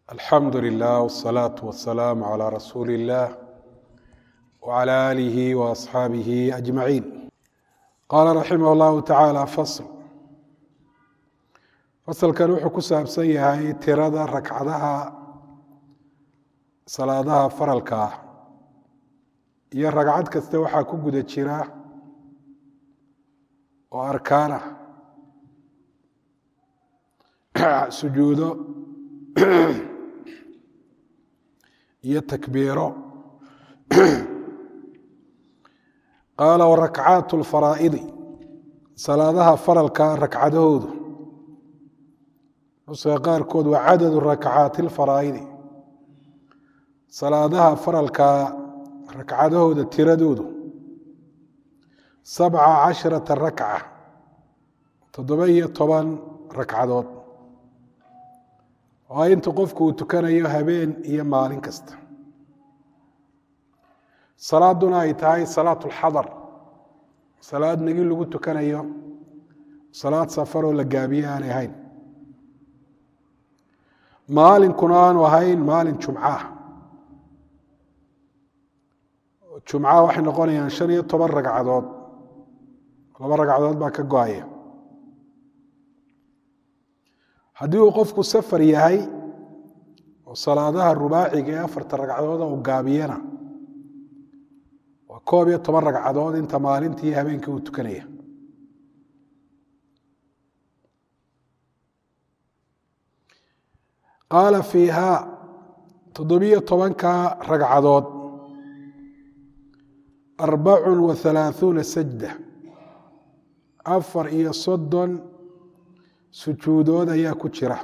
الحمد لله والصلاة والسلام على رسول الله وعلى آله وأصحابه أجمعين. قال رحمه الله تعالى faslkan wuxuu ku saabsan yahay tirada ragcadaha salaadaha faralka ah iyo ragcad kasta waxaa ku guda jira oo arkaan ah sujuudo iyo takbiiro. qaala warakcaat lfaraa'idi salaadaha faralka ragcadahoodu nuska qaarkood waa cadadu rakcaati lfaraa'idi salaadaha faralka ragcadahooda tiradoodu 17 rakca 17 ragcadood waa inta qofku uu tukanayo habeen iyo maalin kasta. salaaduna ay tahay salaat اlxadar, salaad nagi lagu tukanayo, salaad safaroo la gaabiye aanay ahayn. maalinkuna aanu ahayn maalin jumca. jumca waxay noqonayaan 15 ragcadood, 2 ragcadood baa ka go-aya. haddii uu qofku safar yahay oo salaadaha rubaaciga ee 4 ragcadooda uu gaabiyana waa 11 ragcadood inta maalintii iyo habeenkii uu tukanaya. qaala fiiha 17 ragcadood 34 sajda 34 sujuudood ayaa ku jira.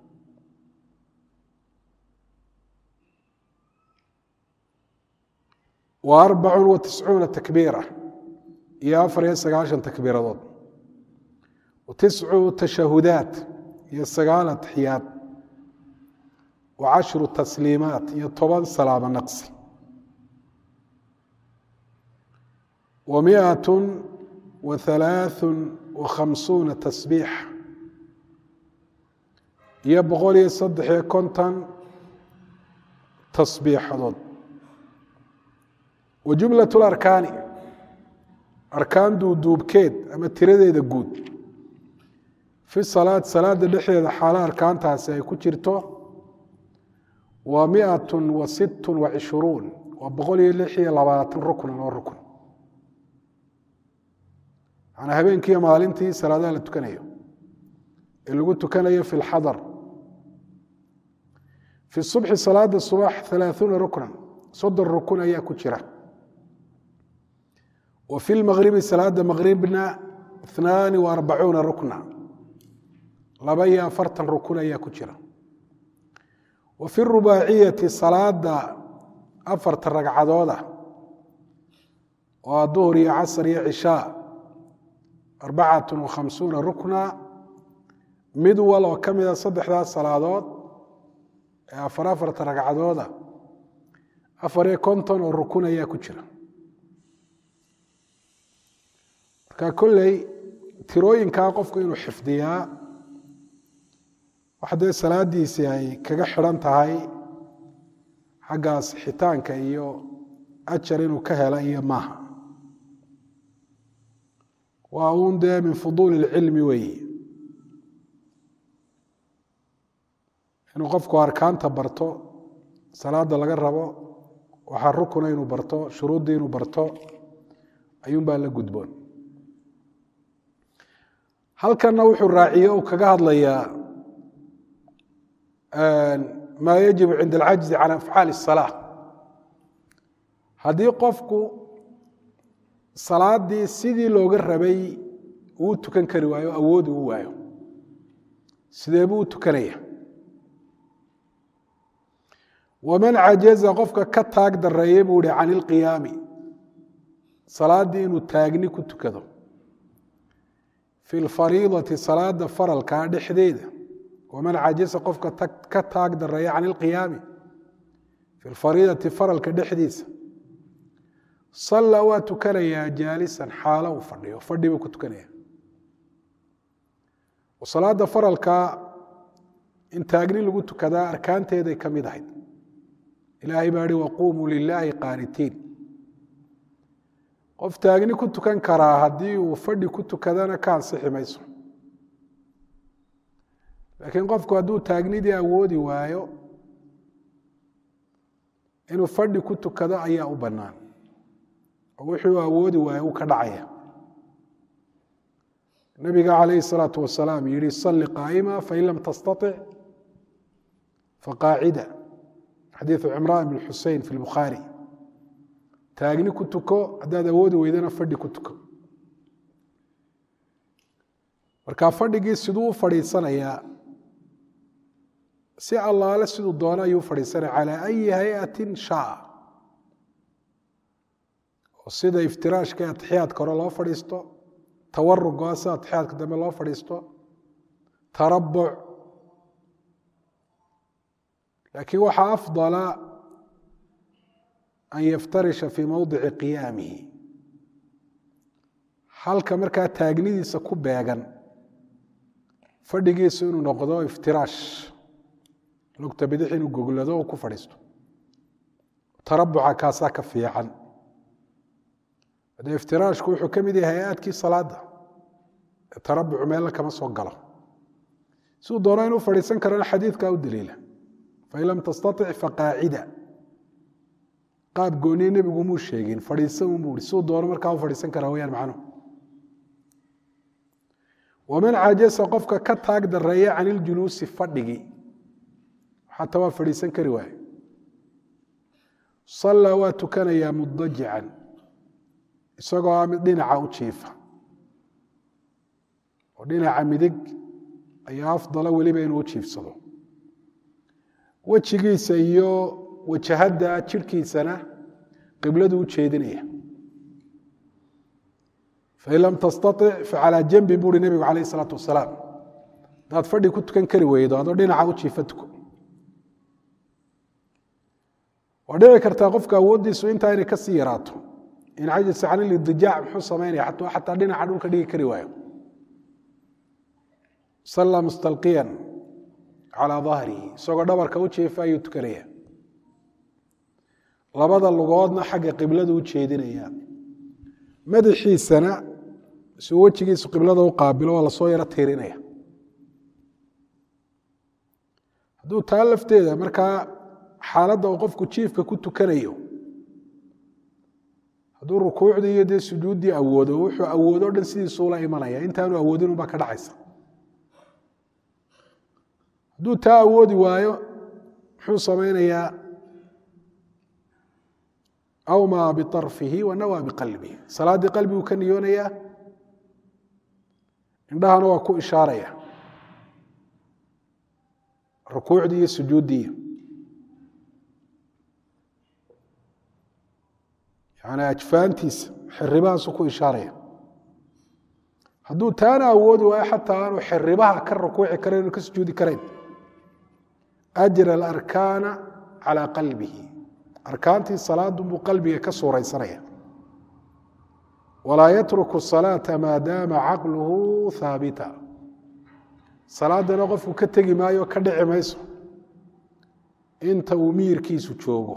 wa 94 takbiira iyo 94 takbiiradood wa 9 tashahudaat iyo 9 atixiyaad wa 10 tasliimaat iyo 10 salaamo naqsi wa 153 tasbiix iyo 153 tasbiixadood. wa jumlaة اlarkaani arkaan duuduubkeed ama tiradeeda guud fi salaad salaada dhexdeeda xaalo arkaantaasi ay ku jirto waa 126 waa 126 ruknan oo rukn. manaa habeenkiiyo maalintii salaadaha la tukanayo ee lagu tukanayo fi اlxadar. fi subxi salaada subax 30 ruknan 30 rukun ayaa ku jira. wa fi lmagribi salaada magribna 42 rukna 42 rukun ayaa ku jira. wa fi rubaaciyati salaada 4 ragcadooda oo duhur iyo casr iyo cishaa 54 rukna mid wal oo ka mida 3daas salaadood ee 4 ragcadooda 54 oo rukun ayaa ku jira. marka kolley tirooyinkaa qofku inuu xifdiyaa wax dee salaadiisii ay kaga xidhan tahay xaggaas xitaanka iyo ajar inuu ka hela iyo maaha. waa uun dee min fuduuli اlcilmi weeye inuu qofku arkaanta barto salaada laga rabo waxaa rukuna inuu barto shuruuddii inuu barto ayuunbaa la gudboon. halkanna wuxuu raaciye uu kaga hadlayaa maa yajibu cinda alcajzi can afcaali الsalaa. haddii qofku salaadii sidii looga rabay uu tukan kari waayo awoodi u waayo sidee buu u tukanaya. waman cajaza qofka ka taag dareeye buu ihi can ilqiyaami salaaddii inuu taagni ku tukado fi lfariidati salaada faralkaa dhexdeeda. waman cajaza qofka ka taag dareeye can ilqiyaami fi lfariidati faralka dhexdiisa salla waa tukanayaa jaalisan xaalo uu fadhiyo fadhi buu ku tukanaya. salaada faralka in taagni lagu tukadaa arkaanteeday ka mid ahayd. ilaahay baa ihi waquumuu lilaahi qaanitiin. qof taagni ku tukan karaa haddii uu fadhi ku tukadana ka ansixi mayso. laakiin qofku hadduu taagnidii awoodi waayo inuu fadhi ku tukado ayaa u bannaan, oo wuxuu awoodi waayo uu ka dhacaya. nabiga calayhi الsalaaةu wasalaam yihi salli qaa'ima fain lam tastaطic faqaacida. xadiiثu cimraan bn xusein fi lbukhaari. taagni ku tuko, haddaad awoodi weydana fadhi ku tuko. marka fadhigii siduu u fadhiisanayaa? si allaale siduu doono ayuu fadhiisanaya calى أyi hayأaةi shaء. oo sida iftiraashka atixiyaadka hore loo fadhiisto, tawaruga sida atixiyaadka dambe loo fadhiisto, tarabuc. laakiin waxaa afضala an yaftarisha fii mowdici qiyaamihi. halka markaa taagnidiisa ku beegan fadhigiisu inuu noqdo iftiraash, lugta bidix inuu goglado oo ku fadhiisto. tarabuca kaasaa ka fiican. haddee iftiraashku wuxuu ka mid yahay hay-aadkii salaada. tarabucu meella kama soo galo. siduu doona inuu fadhiisan karana xadiidkaa u daliila. fain lam tastaطic faqaacida. qaab gooniye nebigu muu sheegin, fadhiisa unbuu ihi. siduu doono markaa u fadhiisan karaa wayaan macnuhu. waman cajasa qofka ka taag dareeya can iljuluusi fadhigii, xataa waa fadhiisan kari waaye, sallaa waa tukanayaa mudajican, isagoo a mid dhinaca u jiifa. oo dhinaca midig ayaa afdala weliba inuu u jiifsado. wejigiisa iyo wajahadda jidhkiisana qibladu u jeedinaya. fain lam tastaطic facalىa janbin buu uhi nebigu calayh الsalaatu wasalaam. haddaad fadhi ku tukan kari weydo adoo dhinaca u jiifa tuko. waa dhici kartaa qofka awooddiisu intaa inay ka sii yaraato. in cajasa can ilidijaac muxuu samaynaya xataa dhinaca dhulka dhigi kari waayo. sallaa mustalqiyan calىa dahrihi, isagoo dhabarka u jiifa ayuu tukanaya. labada lugoodna xagga qibladu u jeedinaya. madaxiisana suu wejigiisu qiblada u qaabilo waa lasoo yaro tiirinaya. hadduu taa lafteeda markaa xaaladda uu qofku jiifka ku tukanayo, hadduu rukuucdii iyo dee sujuuddii awoodo, wuxuu awoodo o dhan sidiisuu la imanaya. intaanu awoodin unbaa ka dhacaysa. hadduu taa awoodi waayo muxuu samaynayaa? awmaa biطarfihi wanawaa biqalbihi. salaaddii qalbiguu ka niyoonayaa, indhahana waa ku ishaaraya. rukuucdii iyo sujuuddii yani ajfaantiisa xiribahaasuu ku ishaaraya. hadduu taana awoodi waayo xataa aanu xiribaha ka rukuuci karayn o ka sujuudi karayn, ajra alarkaana calىa qalbihi. arkaantii salaadu buu qalbiga ka suuraysanaya. walaa yatruku الsalaaةa maa daama caqluhu haabita. salaadana qofku ka tegi maayo, ka dhici mayso inta uu miyirkiisu joogo.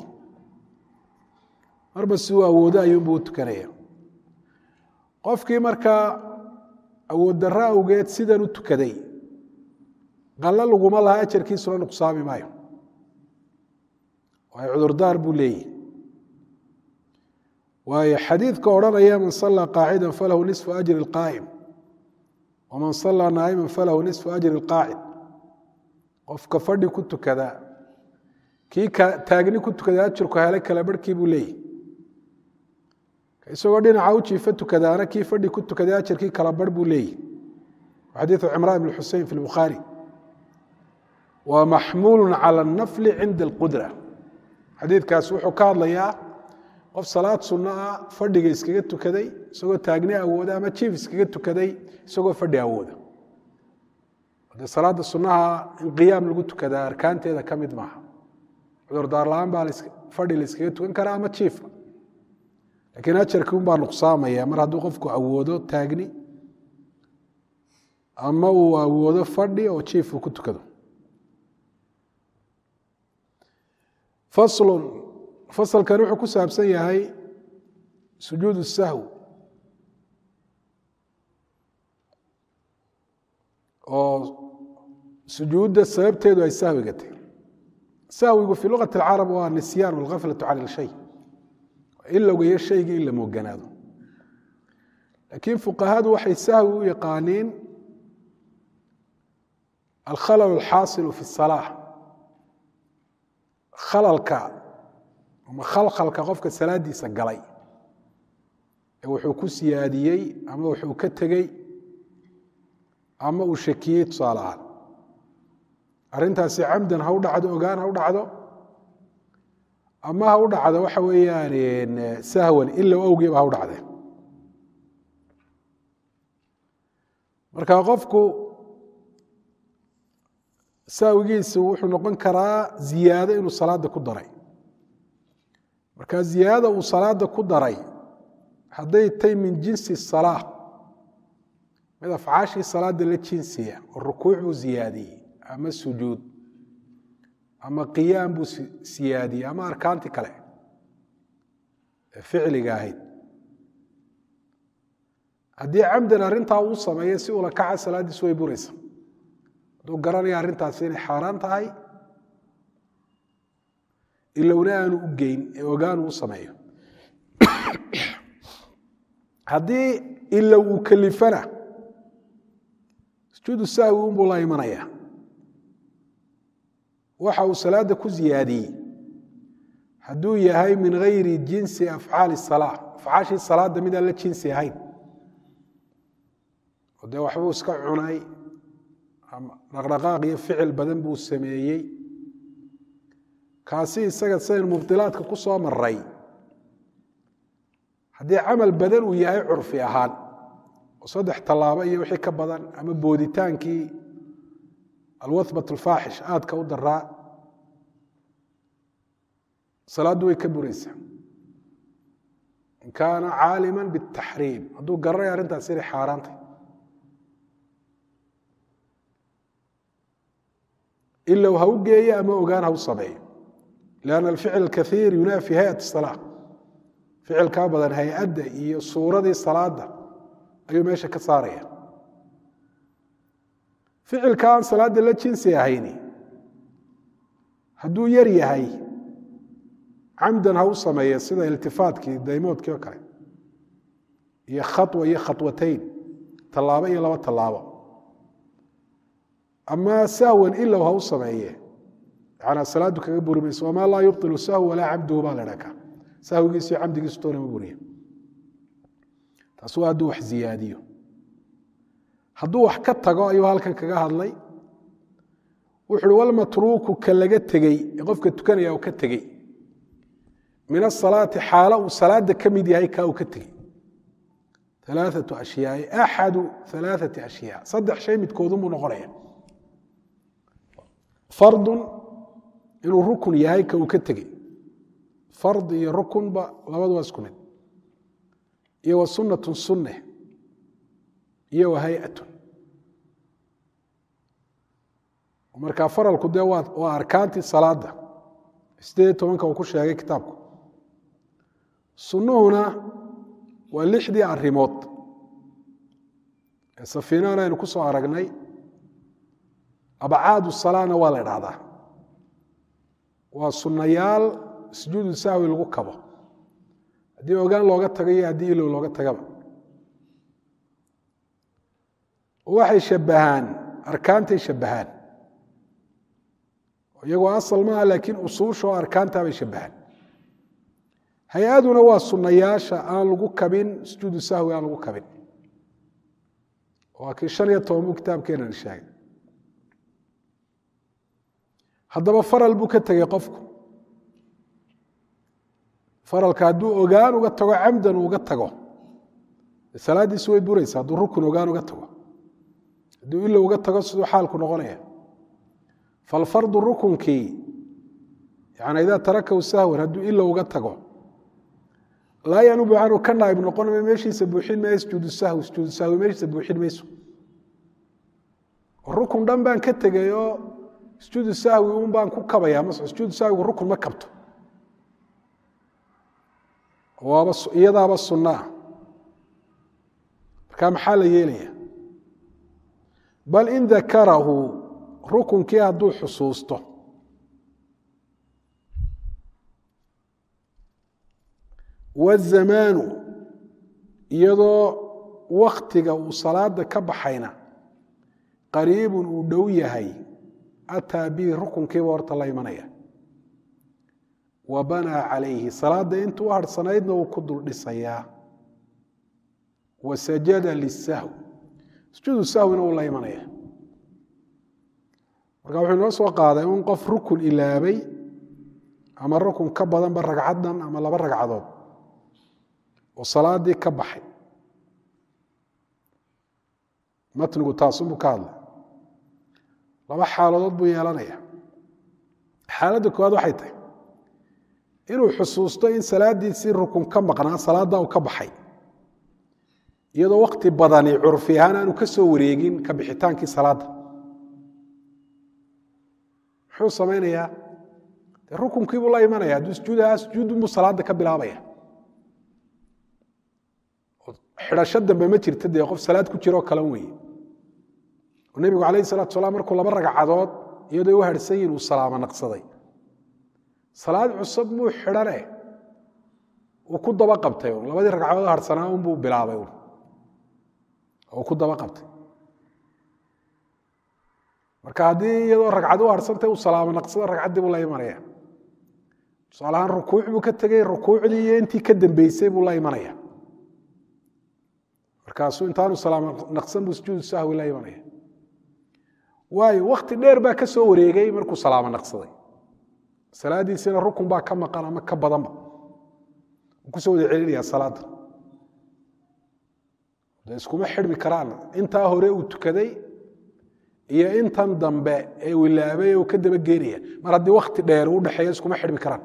marba si uu awoodo ayuunbuu u tukanaya. qofkii markaa awood darro awgeed sidan u tukaday, qallo laguma laha, ajarkiisuna nuqsaami maayo. waayo cudurdaar buu leeyihi. waayo xadiidka odhanaya man sallaa qaacida falahu nisfu ajri اlqaa'im waman sallaa naa'ima falahu nisfu ajri اlqaacid. qofka fadhi ku tukada, kii taagni ku tukada ajirku hele kala barhkii buu leeyihi. isagoo dhinaca u jiifa tukadaana kii fadhi ku tukaday ajarkii kala barh buu leeyihi. xadiiثu cimraan bn xusein fi اlbukhaari. wa maxmuulu calى الnafli cinda اlqudra. xadiidkaas wuxuu ka hadlayaa qof salaad sunno ah fadhiga iskaga tukaday isagoo taagni awooda, ama jiif iskaga tukaday isagoo fadhi awooda. de salaada sunnaha in qiyaam lagu tukadaa arkaanteeda ka mid maaha. cudurdaar la-aan baa fadhi la iskaga tukan karaa ama jiifa. laakiin ajarkii un baa nuqsaamaya mar hadduu qofku awoodo taagni ama uu awoodo fadhi oo jiif uu ku tukado. fasalkan wuxuu ku saabsan yahay sujuud الsahw oo sujuudda sababteedu ay sahwiga tahay. sahwigu fi luغaةi اlcarab waa nisyaan wاlghaflaة can اlshay, ilowga iyo shayga in la mooganaado. laakiin fuqahadu waxay sahwi u yaqaaniin alkhalal اlxaasilu fi الsalaaة, khalalka ama khalkhalka qofka salaadiisa galay ee wuxuu ku siyaadiyey ama wuxuu ka tegey ama uu shakiyey tusaale ahaan. arrintaasi camdan ha u dhacdo, ogaan ha u dhacdo, ama ha u dhacdo waxa weeyaan sahwan ilow awgeeba ha u dhacdee. marka qofku sahwigiisu wuxuu noqon karaa ziyaado inuu salaada ku daray. marka ziyaadada uu salaada ku daray hadday tay min jinsi الsalaaة, mid afcaashii salaada la jinsiya oo rukuuc buu ziyaadiyey ama sujuud ama qiyaam buu siyaadiyey ama arkaantii kale ee ficliga ahayd, haddii camdan arrintaa uu sameeyo si ula kaca salaaddiisu way buraysa. hadduu garanaya arrintaasi inay xaaraan tahay ilowna aanu u geyn ee ogaanu u sameeyo. haddii ilow uu kalifana sujuudu sahwi unbuu la imanaya. waxa uu salaada ku ziyaadiyey hadduu yahay min gayri jinsi afcaali الsalaaة, afcaashii salaada mid aan la jinsi ahayn, oo dee waxbuu iska cunay, dhaqdhaqaaq iyo ficil badan buu sameeyey, kaasi isaga sidayn mubdilaadka ku soo maray haddii camal badan uu yahay curfi ahaan oo 3 tallaabo iyo wixii ka badan, ama booditaankii alwathbat alfaaxish aadka u daraa, salaaddu way ka buraysaa. in kaana caalima bالtaxriim, hadduu garanaya arrintaas inay xaaraan tahay. ilow ha u geeyo ama ogaan ha u sameeyo. لأن الفعل الكثير ينافي هيئة الصلاة. ficilkaa badan hay-adda iyo suuradii salaada ayuu meesha ka saaraya. ficilka aan salaada la jinsi ahayni hadduu yar yahay camdan ha u sameeya, sida iltifaatkii daymoodkii oo kale, iyo khaطwa iyo khaطwatayn, tallaabo iyo 2 tallaabo, ama sahwan ilow ha u sameeye, yanaa salaadu kaga buri mayso. wamaa laa yubطilu sahw walaa camduhu baa la dhaka, sahwigiisu iyo camdigiisu toona ma buriya. taas waa hadduu wax ziyaadiyo. hadduu wax ka tago ayuu halkan kaga hadlay. wuxu uhi walmatruuku ka laga tegey ee qofka tukanaya uu ka tegey min asalaati xaalo uu salaada ka mid yahay kaa uu ka tegey 3 ashyaa, axadu 3 ashyaa, 3 shay midkoodunbuu noqonaya. fardun inuu rukun yahay ka uu ka tegey, fard iyo rukunba labadu waa isku mid, iyo wa sunnatun sunne, iyo wa hay-atun. markaa faralku dee waa arkaantii salaada 18 uu ku sheegay kitaabku. sunnuhuna waa 6dii arrimood ee safiinahana aynu ku soo aragnay. abcaadu salaana waa la idhaahdaa, waa sunnayaal sujuudu sahwi lagu kabo, haddii ogaan looga tago iyo haddii ilow looga tagaba. waxay shabbahaan arkaantay shabbahaan, iyagoo asal maaha laakiin usuusha oo arkaantaa bay shabbahaan. hay-aduna waa sunnayaasha aan lagu kabin, sujuudu sahwi aan lagu kabin. waa kii 15 buu kitaabkeenan sheegay. haddaba faral buu ka tegey qofku. faralka hadduu ogaan uga tago, camdan uga tago, salaaddiisu way buraysa. hadduu rukun ogaan uga tago, hadduu ilow uga tago, siduu xaalku noqonaya. falfardu rukunkii, yani idaa tarakahu sahwan, hadduu ilow uga tago, laa yanubu canhu ka naaib noqon ma, meeshiisa buuxin maayo sujuudu sahwi, sujuudu sahwi meeshiisa buuxin mayso. rukun dhan baan ka tegayoo sujuudu sahwi un baan ku kabaya, sujuudu sahwigu rukun ma kabto. iyadaaba sunnaa markaa maxaa la yeelaya bal in dakarahu rukunkii hadduu xusuusto wazamaanu iyadoo waktiga uu salaada ka baxayna qariibun uu dhow yahay ataa bihi rukunkiiba horta la imanaya wa banaa calayhi salaada intuu harhsanaydna uu ku dul dhisayaa wa sajada lisahwi sujuudu sahwina uu la imanaya marka wuxuu inoo soo qaaday un qof rukun ilaabay ama rukun ka badanba ragcaddan ama 2 ragcadood oo salaadii ka baxay matnigu taasunbuu ka hadlay 2 xaaladood buu yeelanaya xaaladda koowaad waxay tahay inuu xusuusto in salaadiisii rukun ka maqnaa salaadda uu ka baxay iyadoo waqti badani curfi ahaan aanu ka soo wareegin ka bixitaankii salaadda muxuu samaynayaa rukunkiibuu la imanaya hadduu sujuudunbuu salaadda ka bilaabaya xidhasho dambe ma jirta dee qof salaad ku jiroo kalan weeye oo nebigu calayhi salatu salaam markuu 2 ragcadood iyadoo u harhsan yihin uu salaamo naqsaday salaad cusub muu xidhane uu ku daba qabtay un 2 ragcadood harhsanaa unbuu bilaabay un oo ku daba qabtay marka haddii iyadoo ragcad u harhsantay uu salaamo naqsado ragcaddii buu la imanaya tusaale ahaan rukuuc buu ka tegey rukuucdii iyo intii ka dambeysay buu la imanaya markaasuu intaanu salaamo naqsan buu sujuudu sahwi la imanaya waayo wakti dheer baa ka soo wareegay markuu salaamo naqsaday salaadiisina rukun baa ka maqan ama ka badanba uu ku soo wada celinaya salaadda dee iskuma xidhmi karaan intaa hore uu tukaday iyo intan dambe ee uu ilaabay uu ka daba geenaya mar haddii wakti dheer u dhexeeyo iskuma xidhmi karaan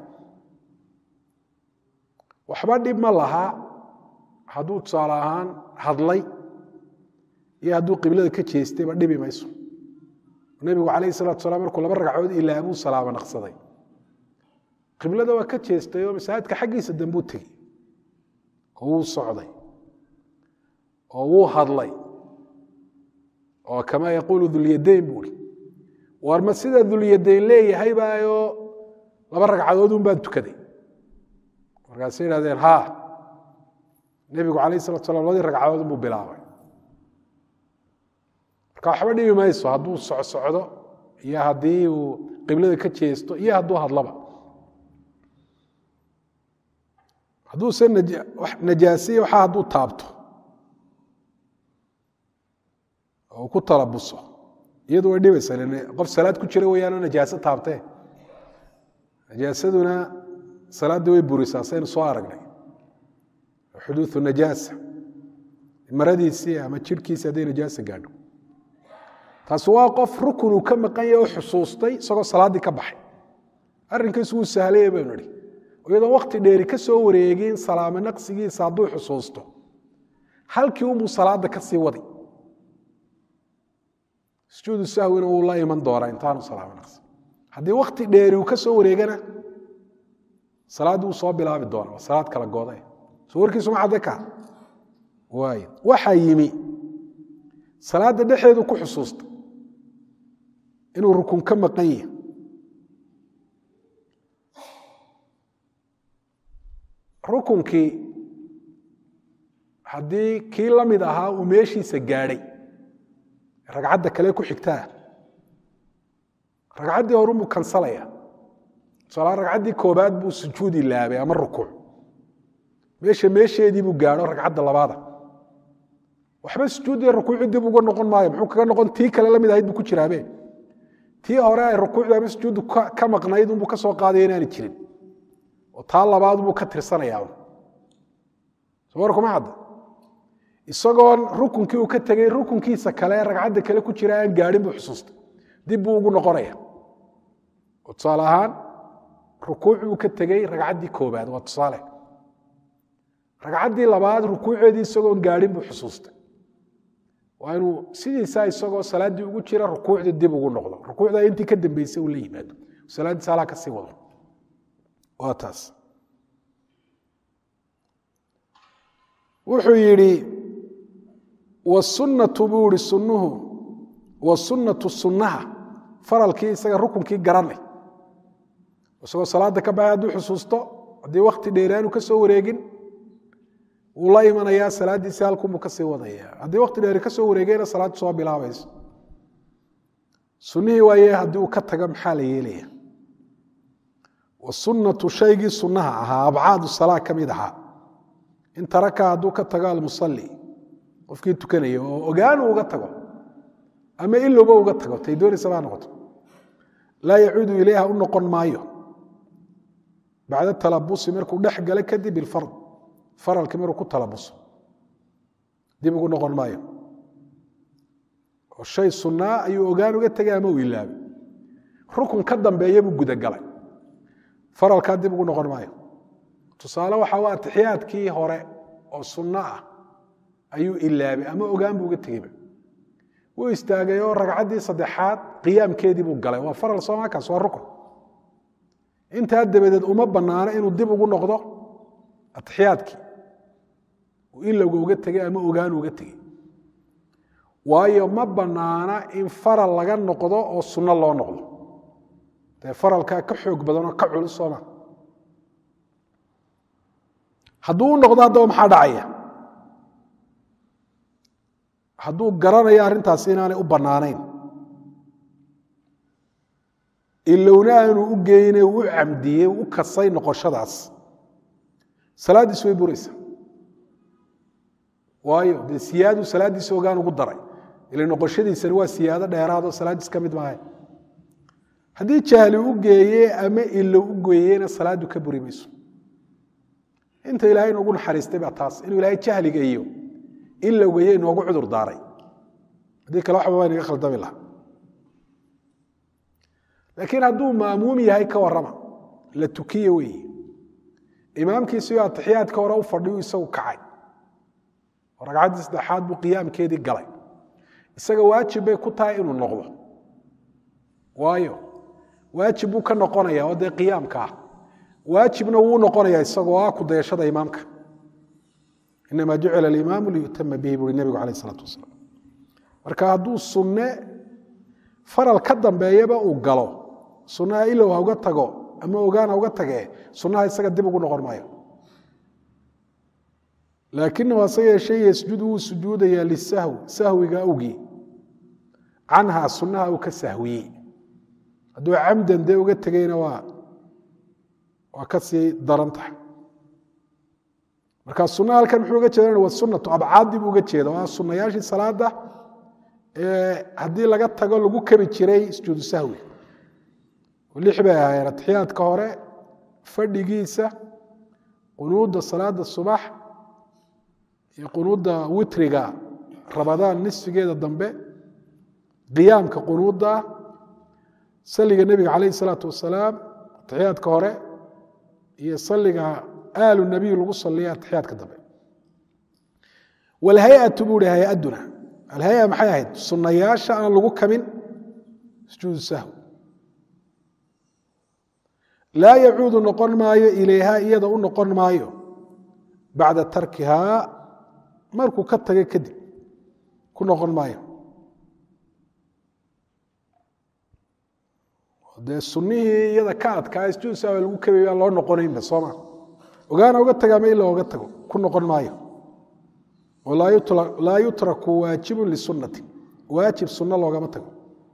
waxba dhib ma laha hadduu tusaale ahaan hadlay iyo hadduu qiblada ka jeestayba dhibi mayso nebigu calayhi salatu salaam markuu 2 ragcadood ilaabuu salaamo naqsaday qiblada waa ka jeestay oo masaajidka xaggiisa dambuu tegey oo wuu socday oo wuu hadlay oo kamaa yaquulu dulyadayn buuri war ma sida dulyadayn leeyahay baayoo 2 ragcadood un baan tukaday markaasay yidhahdeen haa nebigu calayhi salatu salam 2 ragcadood buu bilaabay marka waxba dhibi mayso hadduu socsocdo iyo haddii uu qiblada ka jeesto iyo hadduu hadlaba hadduuse najaasiye waxaa hadduu taabto oo ku talabuso iyadu way dhibaysa qof salaad ku jira weeyaanoo najaaso taabtee najaasaduna salaadda way burisaa saynu soo aragnay xuduuثu najaasa maradiisii ama jirhkiisii hadday najaasa gaadho taasi waa qof rukun uu ka maqan yahe oo xusuustay isagoo salaaddii ka baxay arrinkiisu wuu sahlaya baynu idhi iyadoo wakti dheeri ka soo wareegin salaamo naqsigiisa hadduu xusuusto halkii unbuu salaadda ka sii waday sujuudu sahwina wuu la iman doonaa intaanu salaamo naqsi haddii wakti dheeri uu ka soo wareegana salaaddii wuu soo bilaabi doonaa waa salaad kala gooday soo warkiisu ma cadde ka waay waxaa yimi salaadda dhexeedu ku xusuusta inuu rukun ka maqan yahay rukunkii haddii kii la mid ahaa uu meeshiisa gaadhay ragcadda kale ku xigtaa ragcaddii horunbuu kansalaya tusaala ragcaddii koobaad buu sujuud ilaabay ama rukuuc meesheedii buu gaadho ragcadda labaada waxba sujuuddii rukuucii dib uga noqon maayo muxuu kaga noqon tii kale la mid ahayd buu ku jiraabe tii hore ay rukuucda ama sujuuddu ka maqnayd unbuu ka soo qaadaya inaani jirin oo taa labaad buu ka tirsanayaa soo war kuma hadda isagoon rukunkii uu ka tegey rukunkiisa kale ragcadda kale ku jira aan gaadhin buu xusuustay dib buu ugu noqonaya oo tusaale ahaan rukuuc uu ka tegey ragcaddii koobaad waa tusaale ragcaddii labaad rukuuceedii isagoon gaadhin buu xusuustay waa inuu sidiisaa isagoo salaaddii ugu jira rukuucdii dib ugu noqdo rukuucdaa intii ka dambeysay uu la yimaado salaaddii saalaa ka sii wado waa taas wuxuu yidhi wasunnatu buu ihi sunnuhu wasunnatu sunnaha faralkii isaga rukunkii garanay isagoo salaada ka baxay hadduu xusuusto haddii wakti dheeraanu ka soo wareegin wuu la imanayaa salaaddiisi halkunbuu ka sii wadayaa haddii wakti dheeri ka soo wareegayna salaaddu soo bilaabayso sunnihii waaye haddii uu ka tago maxaa la yeelaya wasunnatu shaygii sunnaha ahaa abcaadu salaa ka mid ahaa in taraka hadduu ka tago almusalli qofkii tukanaya oo ogaanu uga tago ama ilowba uga tago tay doonaysa baa noqoto laa yacuudu ilayha u noqon maayo bacda talabusi markuu dhex galo kadib bilfard faralkii markuu ku talabuso dib ugu noqon maayo oo shay sunnaa ayuu ogaan uga tegay ama uu ilaabay rukun ka dambeeya buu gudagalay faralkaa dib ugu noqon maayo tusaale waxa waa atixiyaadkii hore oo sunno ah ayuu ilaabay ama ogaan buu uga tegeyba wuu istaagay oo ragcaddii saddexaad qiyaamkeedii buu galay waa faral soo markaas waa rukun intaa dabadeed uma bannaano inuu dib ugu noqdo atixiyaadkii uu ilowga uga tegey ama ogaan uga tegey waayo ma bannaana in faral laga noqdo oo sunno loo noqdo dee faralkaa ka xoog badan oo ka culus sooma hadduu u noqdo haddaba maxaa dhacaya hadduu garanayo arrintaasi inaanay u bannaanayn ilowna aanu u geyne u camdiyey u kasay noqoshadaas salaaddiis way buraysa waayo dee siyaadu salaaddiisa ogaan ugu daray ila noqoshadiisani waa siyaado dheeraadoo salaaddiis ka mid maahay haddii jahli u geeye ama ilow u geeyena salaaddu ka buri mayso inta ilaahay inoogu naxariistay baa taas inuu ilaahay jahliga iyo ilowgayo inoogu cudur daaray haddii kale waxba waa inaga khaldami laha laakiin hadduu maamuum yahay ka warrama la tukiye weeye imaamkiisiyo atixiyaadka hore u fadhiyu isagu kacay oo ragcaddii saddexaad buu qiyaamkeedii galay isaga waajib bay ku tahay inuu noqdo waayo waajib buu ka noqonaya oo dee qiyaamka ah waajibna wuu noqonayaa isagoo ah ku dayashada imaamka inamaa jucila alimaamu liyutama bihi buuri nebigu calayh isalaatu wasalaam marka hadduu sunne faral ka dambeeyaba uu galo sunnaha ilow ha uga tago ama ogaan ha uga tagee sunnaha isaga dib ugu noqon maayo laakinahu hase yeeshee yasjudu wuu sujuudayaa lisahwi sahwiga awgii canhaa sunnaha uu ka sahwiyey hadduu camdan dee uga tegeyna waa ka sii daran tahay marka sunnaha halkan muxuu uga jeedan waa sunnatu abcaadi buu uga jeeda waa sunnayaashii salaada haddii laga tago lagu kabi jiray sujuudu sahwi lix bay ahaayeen atixiyaadka hore fadhigiisa qunuudda salaada subax iyo qunuudda witriga rabadaan nisfigeeda dambe qiyaamka qunuudda saliga nebiga calayh salaatu wasalaam atixiyaadka hore iyo saliga aalu nabiy lagu saliya atixiyaadka dambe walhay-atu buu hi hay-aduna alhay-a maxay ahayd sunnayaasha aan lagu kabin sujuudu sahwi laa yacuudu noqon maayo ilayha iyada u noqon maayo bacda tarkihaa markuu ka taga kadib ku noqon maayo dee sunnihii iyada ka adkaa sujuudu sahwi lagu kabay aan loo noqonaynba sooma ogaana uga taga ama ila oga tago ku noqon maayo laa yutraku waajibu lisunati waajib sunno loogama tago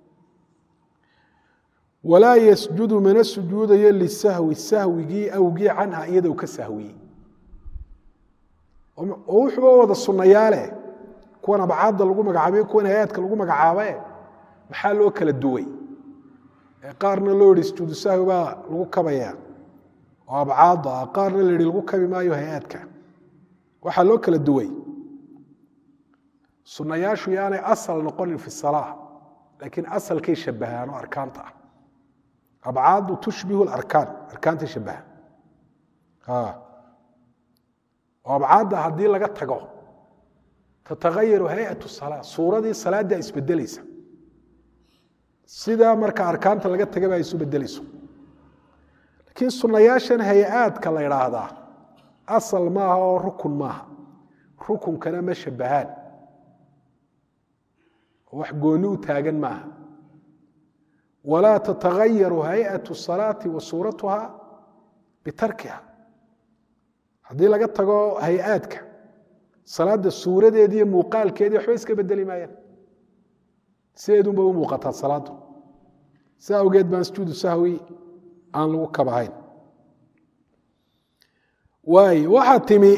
walaa yasjudu mana sujuudayo lisahwi sahwigii awgii canha iyada uu ka sahwiyey oo wuxuuba wada sunnayaale kuwan abcaadda lagu magacaabay kuwan hay-aadka lagu magacaabae maxaa loo kala duway qaarna loo yihi sujuudu sahwi baa lagu kabaya oo abcaadda ah qaarna la yihi lagu kabi maayo hay-aadka waxaa loo kala duway sunnayaashu yaanay asal noqonin fi salaa laakiin asalkay shabahaan oo arkaanta ah abcaadu tushbihu arkaan arkaantay shabaha oo abcaadda haddii laga tago tatagayaru hay-atu salaa suuradii salaaddaa isbedelaysa sidaa marka arkaanta laga tagaba ay isu bedelayso laakiin sunnayaashan hay-aadka la idhaahdaa asal maaha oo rukun maaha rukunkana ma shabahaan wax gooni u taagan maaha walaa tatagayaru hay'atu salaati wa suuratuha bitarkiha haddii laga tago hay-aadka salaada suuradeedi iyo muuqaalkeedii waxba iska bedeli maayaan sideedunba u muuqataa salaadu si awgeed baan sujuudu sahwi aan lagu kabahayn waayo waxaa timi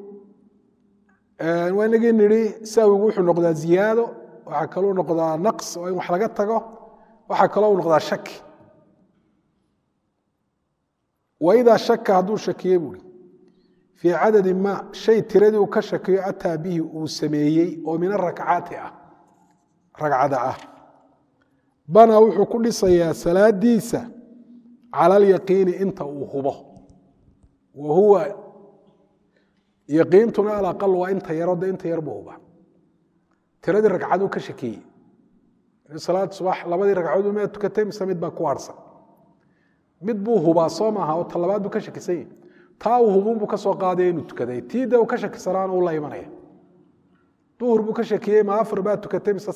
waa inagii nidhi sahwigu wuxuu noqdaa ziyaado waxaa kaluu noqdaa naqs oo in wax laga tago waxaa kaloo u noqdaa shaki waidaa shaka hadduu shakiye buuri fii cadadi ma shay tiradii uu ka shakiyo ataa bihi uu sameeyey oo min arakcaati ah ragcada ah banaa wuxuu ku dhisayaa salaadiisa cala alyaqiini inta uu hubo wa huwa yaqiintuna alaqal waa inta yaro de inta yar buu huba tiradii ragcaduu ka shakiyey salaad subax labadii ragcadood ma tukatay mise mid baa ku harsan mid buu hubaa soo maaha oo talabaad buu ka shakisan yahay taa uu hubuun buu ka soo qaadaya inuu tukaday tii de uu ka shakisanaana uu la imanaya duhur buu ka shakiyey ma afar baa tukatay mise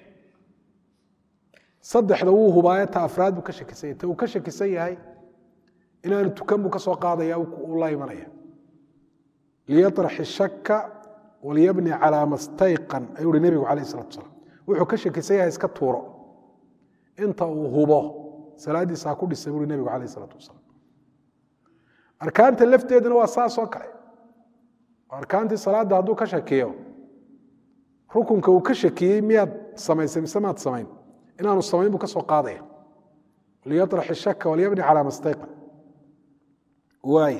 saddexda wuu hubaayo ta afraad buu ka shakisan yahay ta uu ka shakisan yahay inaanu tukan buu ka soo qaadaya uu la imanaya liyaطrax ishaka walyabni calaa ma stayqan ayuu uhi nebigu calayh isalatu salaam wuxuu ka shakisan yahay iska tuuro inta uu hubo salaadiisa ha ku dhisay buui nebigu calayh isalaatu wasalaam arkaanta lafteeduna waa saasoo kale arkaantii salaadda hadduu ka shakiyo rukunka uu ka shakiyey miyaad samaysay mise maad samayn inaanu samayn buu ka soo qaadaya liyaطrax ishaka walyabni calaa ma stayqan waay